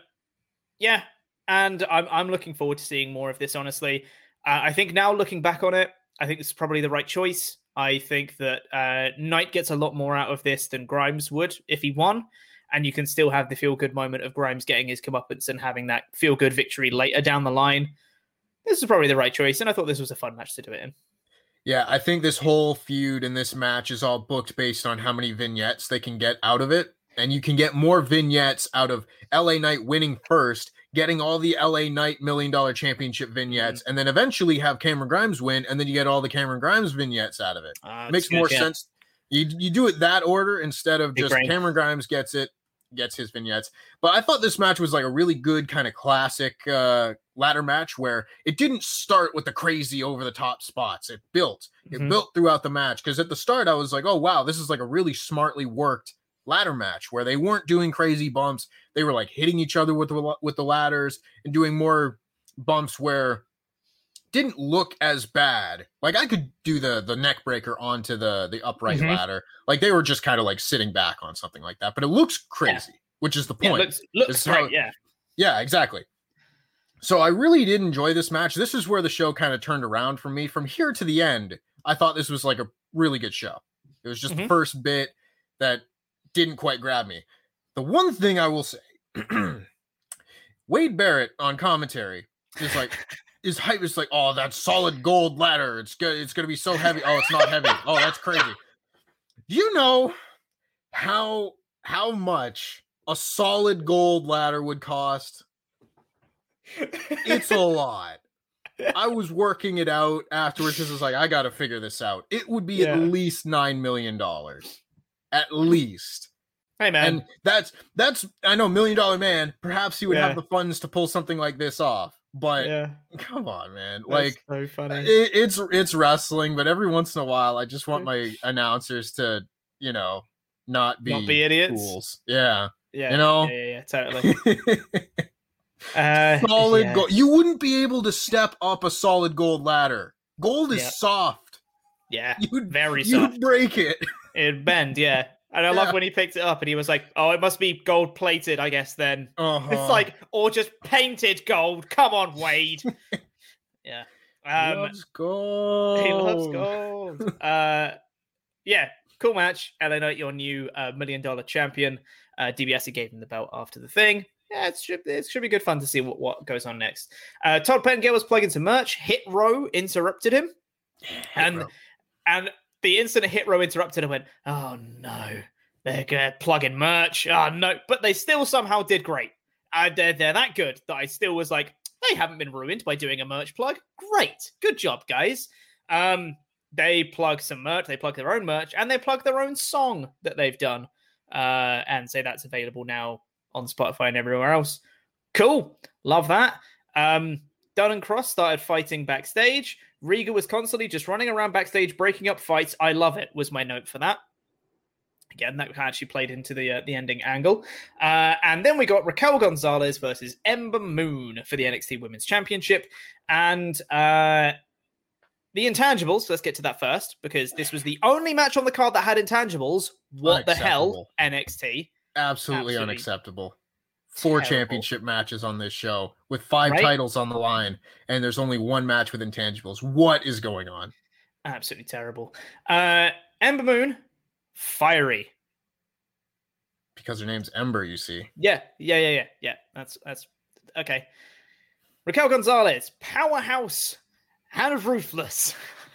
I'm looking forward to seeing more of this, honestly. I think now looking back on it, I think this is probably the right choice. I think that Knight gets a lot more out of this than Grimes would if he won. And you can still have the feel-good moment of Grimes getting his comeuppance and having that feel-good victory later down the line. This is probably the right choice, and I thought this was a fun match to do it in. Yeah, I think this whole feud in this match is all booked based on how many vignettes they can get out of it. And you can get more vignettes out of LA Knight winning first, getting all the LA Knight $1 Million Championship vignettes, and then eventually have Cameron Grimes win, and then you get all the Cameron Grimes vignettes out of it. Makes more sense. You do it that order instead of just Cameron Grimes gets his vignettes. But I thought this match was like a really good kind of classic ladder match where it didn't start with the crazy over the top spots. It built throughout the match. Because at the start I was like, oh wow, this is like a really smartly worked ladder match where they weren't doing crazy bumps. They were like hitting each other with the ladders and doing more bumps where didn't look as bad. Like I could do the neck breaker onto the upright ladder. Like they were just kind of like sitting back on something like that, but it looks crazy, which is the point. Looks great, Yeah, exactly. So I really did enjoy this match. This is where the show kind of turned around for me. From here to the end, I thought this was like a really good show. It was just the first bit that didn't quite grab me. The one thing I will say, Wade Barrett on commentary is like, his hype is like, oh, that solid gold ladder. It's good. It's going to be so heavy. Oh, it's not heavy. Oh, that's crazy. Do you know how much a solid gold ladder would cost? It's a lot. I was working it out afterwards because I was like, I got to figure this out. It would be at least $9 million. At least. Hey, man. And that's I know, $1 Million Man. Perhaps he would have the funds to pull something like this off. But come on, man. That's so funny. It's wrestling, but every once in a while I just want my announcers to, not be idiots. Fools. Yeah. Yeah. You know? Yeah, totally. Solid gold. You wouldn't be able to step up a solid gold ladder. Gold is soft. Yeah. Very soft. You'd break it. It'd bend, yeah. And I love when he picked it up and he was like, oh, it must be gold plated, I guess, then. It's like, or just painted gold. Come on, Wade. Yeah. He loves gold. He loves gold. Yeah, cool match. LA Knight, your new $1 million champion. DiBiase gave him the belt after the thing. Yeah, it should be good fun to see what goes on next. Todd Pettengill was plugging some merch. Hit Row interrupted him. And the instant Hit Row interrupted him, went, oh no, they're plugging merch. Oh no, but they still somehow did great. They're that good that I still was like, they haven't been ruined by doing a merch plug. Great. Good job, guys. They plug some merch. They plug their own merch, and they plug their own song that they've done and say that's available now on Spotify and everywhere else. Cool. Love that. Dunn and Cross started fighting backstage. Riga was constantly just running around backstage, breaking up fights. I love it, was my note for that. Again, that actually played into the ending angle. And then we got Raquel Gonzalez versus Ember Moon for the NXT Women's Championship. And the intangibles, let's get to that first, because this was the only match on the card that had intangibles. What the hell, NXT? Absolutely unacceptable. 4 championship matches on this show with 5 titles on the line, and there's only 1 match with intangibles. What is going on? Absolutely terrible. Ember Moon, fiery. Because her name's Ember, you see. Yeah. That's okay. Raquel Gonzalez, powerhouse and ruthless.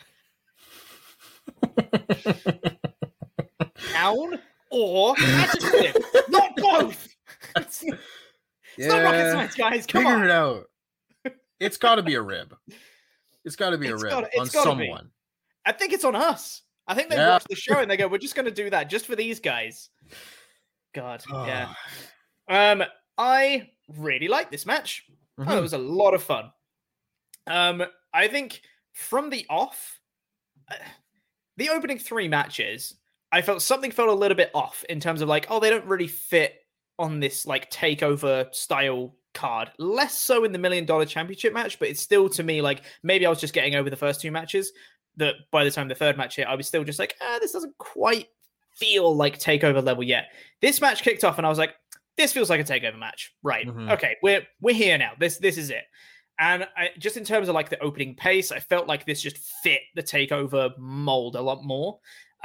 Down or adjective? Not both. It's not rocket science, guys. Come on. Figure it out. It's got to be a rib. It's got to be a rib on someone. I think it's on us. I think they watch the show and they go, we're just going to do that just for these guys. God, yeah. I really like this match. Mm-hmm. It was a lot of fun. I think from the off, the opening 3 matches, I felt something felt a little bit off in terms of like, oh, they don't really fit on this like takeover style card. Less so in the $1 million championship match, but it's still to me like maybe I was just getting over the first 2 matches. That by the time the 3rd match hit, I was still just like, this doesn't quite feel like takeover level yet. This match kicked off and I was like, this feels like a takeover match. Right. Mm-hmm. Okay, we're here now. This is it. And just in terms of like the opening pace, I felt like this just fit the takeover mold a lot more.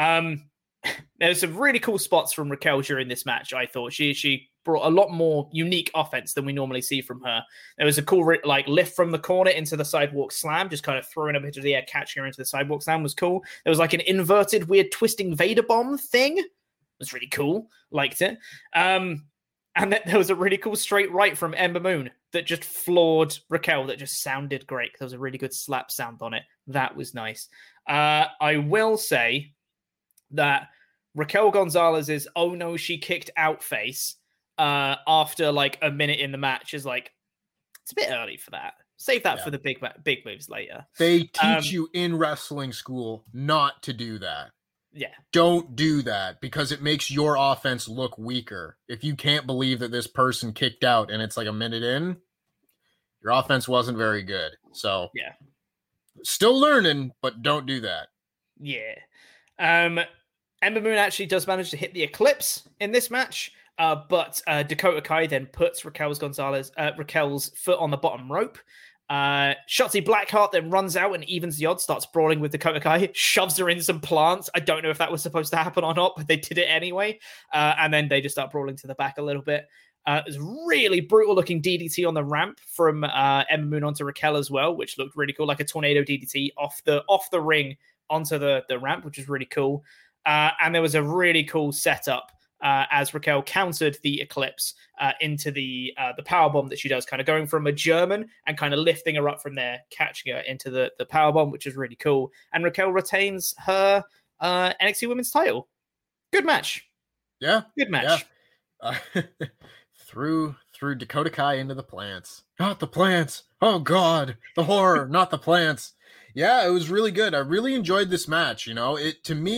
There's some really cool spots from Raquel during this match. I thought she brought a lot more unique offense than we normally see from her. There was a cool like lift from the corner into the sidewalk slam, just kind of throwing a bit of the air, catching her into the sidewalk slam was cool. There was like an inverted, weird twisting Vader bomb thing. It was really cool. Liked it. And then there was a really cool straight right from Ember Moon that just floored Raquel. That just sounded great. There was a really good slap sound on it. That was nice. I will say that Raquel Gonzalez's "oh no, she kicked out" face after like a minute in the match is like, it's a bit early for that. Save that for the big moves later. They teach you in wrestling school not to do that. Yeah. Don't do that because it makes your offense look weaker. If you can't believe that this person kicked out and it's like a minute in, your offense wasn't very good. So yeah, still learning, but don't do that. Yeah. Ember Moon actually does manage to hit the Eclipse in this match, but Dakota Kai then puts Raquel's foot on the bottom rope. Shotzi Blackheart then runs out and evens the odds, starts brawling with Dakota Kai, shoves her in some plants. I don't know if that was supposed to happen or not, but they did it anyway. And then they just start brawling to the back a little bit. It was really brutal looking DDT on the ramp from Ember Moon onto Raquel as well, which looked really cool, like a tornado DDT off the ring onto the ramp, which was really cool. And there was a really cool setup as Raquel countered the Eclipse into the powerbomb that she does, kind of going from a German and kind of lifting her up from there, catching her into the powerbomb, which is really cool. And Raquel retains her NXT Women's title. Good match. Yeah. Good match. Yeah. Threw Dakota Kai into the plants. Not the plants. Oh, God. The horror, not the plants. Yeah, it was really good. I really enjoyed this match. You know, to me,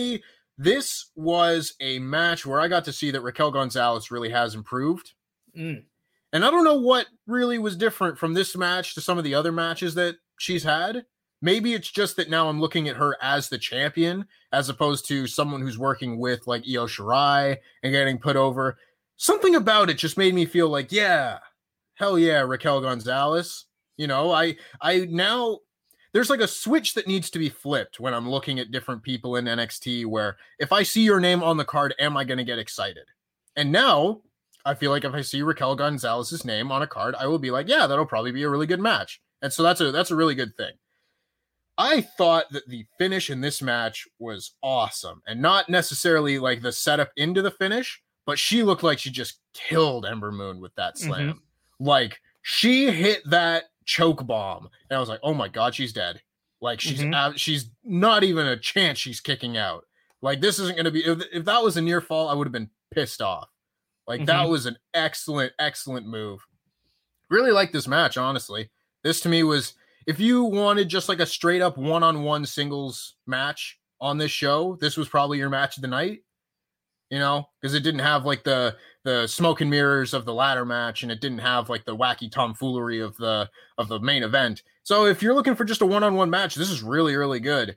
This was a match where I got to see that Raquel Gonzalez really has improved. Mm. And I don't know what really was different from this match to some of the other matches that she's had. Maybe it's just that now I'm looking at her as the champion, as opposed to someone who's working with like Io Shirai and getting put over. Something about it just made me feel like, yeah, hell yeah, Raquel Gonzalez. You know, I now, there's like a switch that needs to be flipped when I'm looking at different people in NXT, where if I see your name on the card, am I going to get excited? And now I feel like if I see Raquel Gonzalez's name on a card, I will be like, yeah, that'll probably be a really good match. And so that's a really good thing. I thought that the finish in this match was awesome, and not necessarily like the setup into the finish, but she looked like she just killed Ember Moon with that slam. Mm-hmm. Like she hit that choke bomb and I was like, oh my God, she's dead. Like she's out, she's not even a chance she's kicking out. Like this isn't going to be, if that was a near fall, I would have been pissed off. Like that was an excellent move. Really like this match, honestly. This to me was, if you wanted just like a straight up one-on-one singles match on this show, this was probably your match of the night, you know, because it didn't have like the smoke and mirrors of the ladder match, and it didn't have like the wacky tomfoolery of the main event. So if you're looking for just a one-on-one match, this is really, really good.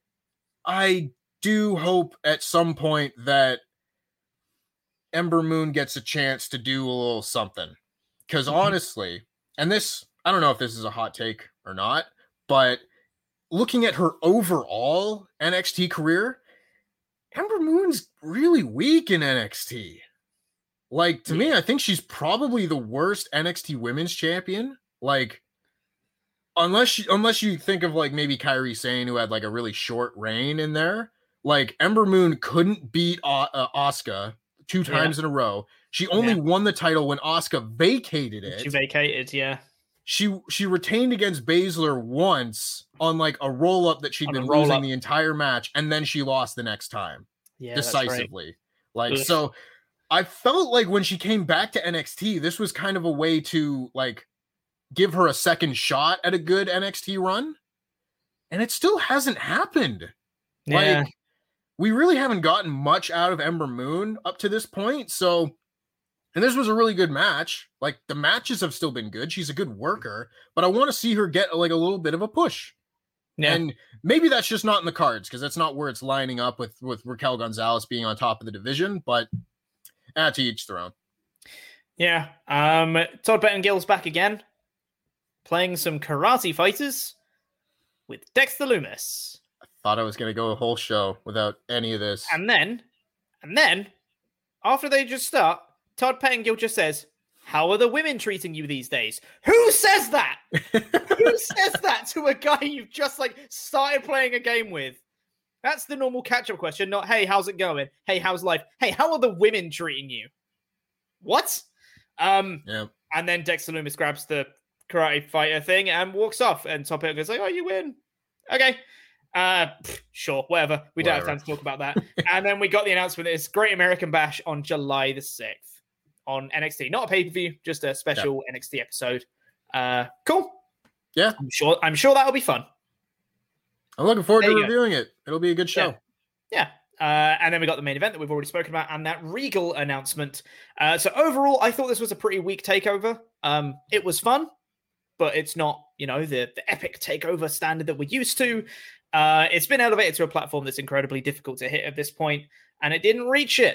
I do hope at some point that Ember Moon gets a chance to do a little something, because honestly, and this, I don't know if this is a hot take or not, but looking at her overall NXT career, Ember Moon's really weak in NXT. Like, to me, I think she's probably the worst NXT women's champion. Like, unless you think of like maybe Kairi Sane, who had like a really short reign in there, like Ember Moon couldn't beat Asuka 2 times in a row. She only won the title when Asuka vacated it. She vacated, yeah. She retained against Baszler once on like a roll up that she'd been losing the entire match, and then she lost the next time decisively. Like, so I felt like when she came back to NXT, this was kind of a way to like give her a second shot at a good NXT run, and it still hasn't happened. Yeah. Like, we really haven't gotten much out of Ember Moon up to this point, so. And this was a really good match. Like, the matches have still been good. She's a good worker, but I want to see her get like a little bit of a push. Yeah. And maybe that's just not in the cards, because that's not where it's lining up with Raquel Gonzalez being on top of the division, but to each their own. Yeah. Todd Pettingill's back again, playing some karate fighters with Dexter Lumis. I thought I was going to go a whole show without any of this. And then, after they just start, Todd Pettingill just says, how are the women treating you these days? Who says that? Who says that to a guy you've just like started playing a game with? That's the normal catch-up question, not, hey, how's it going? Hey, how's life? Hey, how are the women treating you? What? And then Dexter Lumis grabs the karate fighter thing and walks off, and Todd Pettingill goes like, oh, you win. Okay. Sure, whatever. We don't have time to talk about that. And then we got the announcement that it's Great American Bash on July the 6th. On NXT, not a pay-per-view, just a special NXT episode. Cool. Yeah, I'm sure that'll be fun. I'm looking forward to reviewing it. It'll be a good show. Yeah. And then we got the main event that we've already spoken about, and that Regal announcement. So overall, I thought this was a pretty weak takeover. It was fun, but it's not, the epic takeover standard that we're used to. It's been elevated to a platform that's incredibly difficult to hit at this point, and it didn't reach it.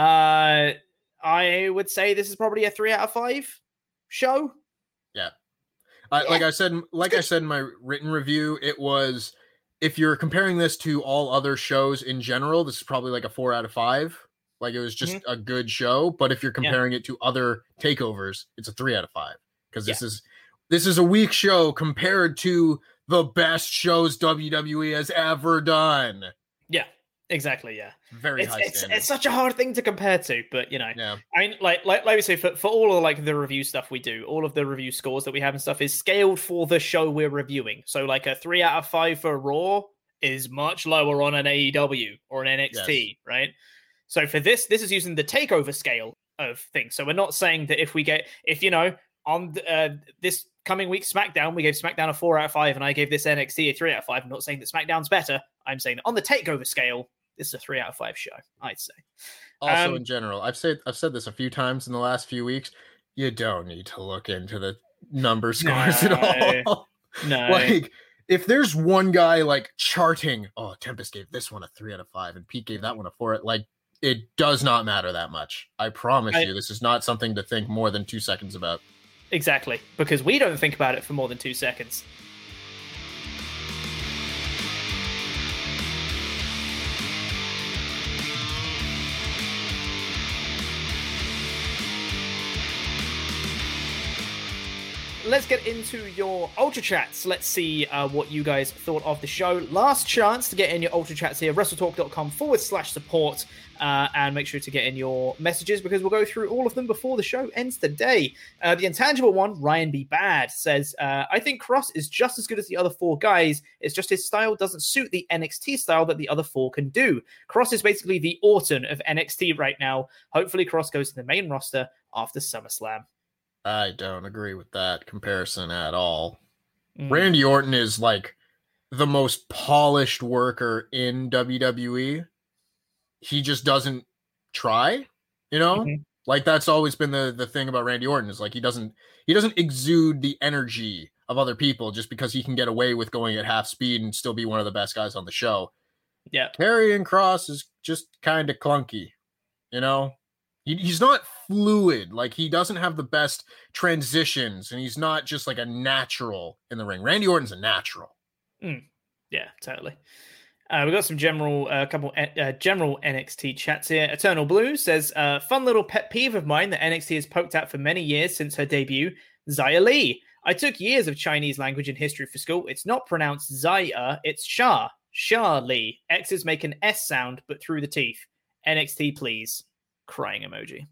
I would say this is probably a 3 out of 5 show. Yeah. Like I said in my written review, it was, if you're comparing this to all other shows in general, this is probably like a 4 out of 5. Like, it was just a good show. But if you're comparing it to other takeovers, it's a 3 out of 5. Because this is a weak show compared to the best shows WWE has ever done. Yeah. Exactly, yeah. Very high standard. It's such a hard thing to compare to, but I mean, like we say, for all of like the review stuff we do, all of the review scores that we have and stuff is scaled for the show we're reviewing. So like a 3 out of 5 for Raw is much lower on an AEW or an NXT, right? So for this is using the takeover scale of things. So we're not saying that if on this coming week SmackDown, we gave SmackDown a 4 out of 5 and I gave this NXT a 3 out of 5. I'm not saying that SmackDown's better. I'm saying that on the takeover scale, this is a 3 out of 5 show, I'd say. Also, in general, I've said this a few times in the last few weeks. You don't need to look into the number scores at all. No. Like, if there's one guy like charting, oh, Tempest gave this one a 3 out of 5 and Pete gave that one a 4, like, it does not matter that much. I promise you, this is not something to think more than 2 seconds about. Exactly, because we don't think about it for more than 2 seconds. Let's get into your Ultra Chats. Let's see what you guys thought of the show. Last chance to get in your Ultra Chats here, WrestleTalk.com/support, and make sure to get in your messages because we'll go through all of them before the show ends today. The intangible one, Ryan B. Bad, says, I think Cross is just as good as the other 4 guys. It's just his style doesn't suit the NXT style that the other 4 can do. Cross is basically the Orton of NXT right now. Hopefully Cross goes to the main roster after SummerSlam. I don't agree with that comparison at all. Randy Orton is like the most polished worker in WWE. He just doesn't try, you know? Like that's always been the thing about Randy Orton is like he doesn't exude the energy of other people just because he can get away with going at half speed and still be one of the best guys on the show. Yeah. Karrion Kross is just kind of clunky, you know? He's not fluid. Like, he doesn't have the best transitions, and he's not just like a natural in the ring. Randy Orton's a natural. Yeah, totally. We've got some general NXT chats here. Eternal Blue says, fun little pet peeve of mine that NXT has poked at for many years since her debut, Xia Li. I took years of Chinese language and history for school. It's not pronounced Xia, it's Sha Li. X's make an S sound, but through the teeth. NXT, please. Crying emoji.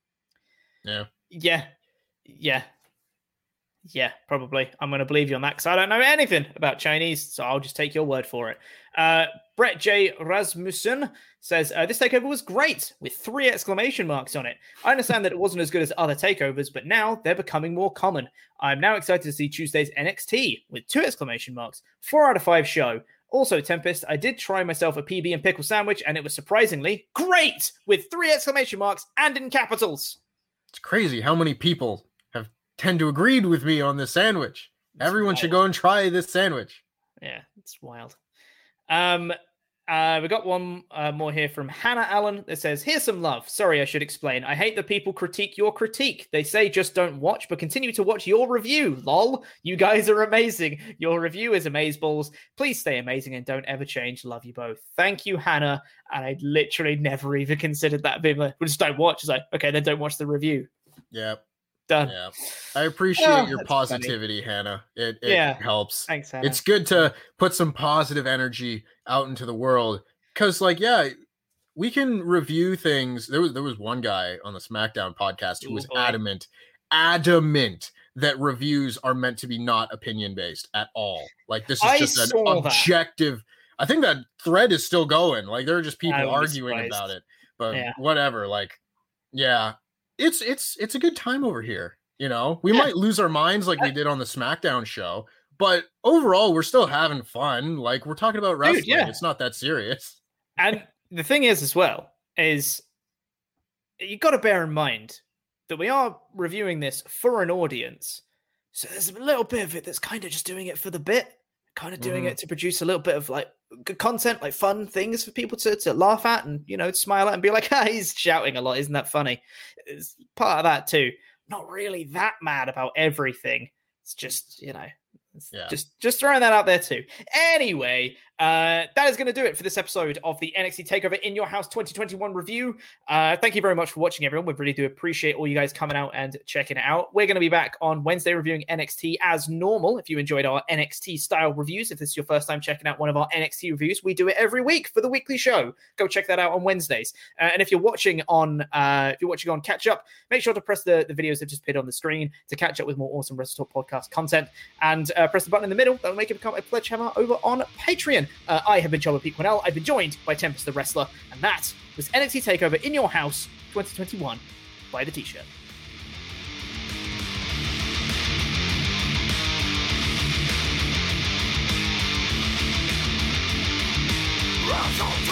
Yeah, probably. I'm going to believe you on that because I don't know anything about Chinese, so I'll just take your word for it. Brett J. Rasmussen says, this takeover was great with 3 exclamation marks on it. I understand that it wasn't as good as other takeovers, but now they're becoming more common. I'm now excited to see Tuesday's NXT with 2 exclamation marks, 4 out of 5 show. Also, Tempest, I did try myself a PB and pickle sandwich, and it was surprisingly great with 3 exclamation marks and in capitals. It's crazy how many people tend to agree with me on this sandwich. Everyone should go and try this sandwich. Yeah, it's wild. We got one more here from Hannah Allen that says, here's some love. Sorry, I should explain. I hate that people critique your critique. They say just don't watch, but continue to watch your review. Lol. You guys are amazing. Your review is amazeballs. Please stay amazing and don't ever change. Love you both. Thank you, Hannah. And I literally never even considered that being like, well, just don't watch. It's like, okay, then don't watch the review. Yeah. Done. Yeah. I appreciate your positivity, funny. Hannah. It helps. Thanks, Hannah. It's good to put some positive energy out into the world. Because, like, yeah, we can review things. There was one guy on the SmackDown podcast who was adamant that reviews are meant to be not opinion-based at all. Like, this is just an objective. I think that thread is still going. Like, there are just people arguing about it. But whatever. Like, yeah. It's a good time over here, you know. We might lose our minds like we did on the SmackDown show, but overall we're still having fun. Like, we're talking about wrestling. It's not that serious. And the thing is as well is you got to bear in mind that we are reviewing this for an audience. So there's a little bit of it that's kind of just doing it for the bit, kind of doing it to produce a little bit of like good content, like fun things for people to laugh at and, you know, smile at and be like, he's shouting a lot. Isn't that funny? It's part of that too. Not really that mad about everything. It's just, you know, just throwing that out there too. Anyway, that is going to do it for this episode of the NXT TakeOver In Your House 2021 review. Thank you very much for watching, everyone. We really do appreciate all you guys coming out and checking it out. We're going to be back on Wednesday reviewing NXT as normal. If you enjoyed our NXT style reviews, if this is your first time checking out one of our NXT reviews, we do it every week for the weekly show. Go check that out on Wednesdays. And if you're watching on Catch Up, make sure to press the videos that just appeared on the screen to catch up with more awesome Wrestle Talk podcast content, and press the button in the middle that will make it become a pledge hammer over on Patreon. I have been Chubba Pete Quinnell. I've been joined by Tempest the Wrestler, and that was NXT TakeOver In Your House 2021 by the T-shirt. Wrestle Talk.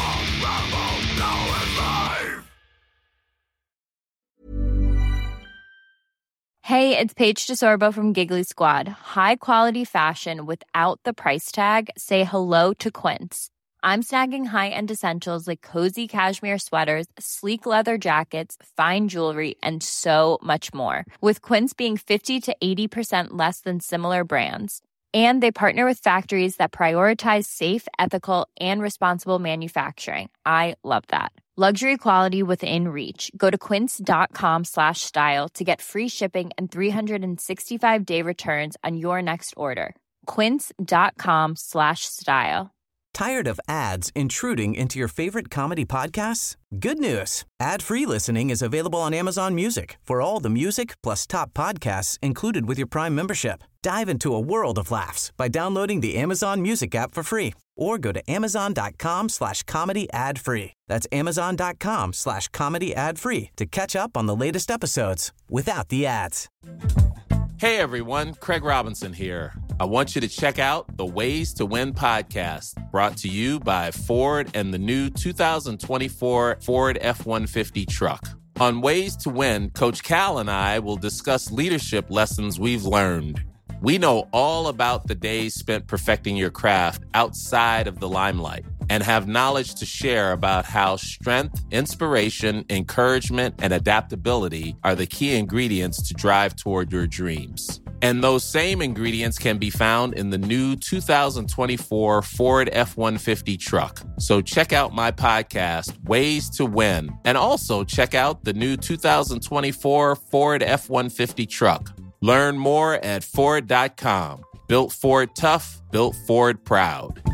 Hey, it's Paige DeSorbo from Giggly Squad. High quality fashion without the price tag. Say hello to Quince. I'm snagging high-end essentials like cozy cashmere sweaters, sleek leather jackets, fine jewelry, and so much more. With Quince being 50 to 80% less than similar brands. And they partner with factories that prioritize safe, ethical, and responsible manufacturing. I love that. Luxury quality within reach. Go to quince.com/style to get free shipping and 365-day returns on your next order. Quince.com/style. Tired of ads intruding into your favorite comedy podcasts? Good news. Ad-free listening is available on Amazon Music for all the music plus top podcasts included with your Prime membership. Dive into a world of laughs by downloading the Amazon Music app for free or go to amazon.com/comedy ad-free. That's amazon.com/comedy ad-free to catch up on the latest episodes without the ads. Hey everyone, Craig Robinson here. I want you to check out the Ways to Win podcast, brought to you by Ford and the new 2024 Ford F-150 truck. On Ways to Win, Coach Cal and I will discuss leadership lessons we've learned. We know all about the days spent perfecting your craft outside of the limelight and have knowledge to share about how strength, inspiration, encouragement, and adaptability are the key ingredients to drive toward your dreams. And those same ingredients can be found in the new 2024 Ford F-150 truck. So check out my podcast, Ways to Win, and also check out the new 2024 Ford F-150 truck. Learn more at Ford.com. Built Ford tough, built Ford proud.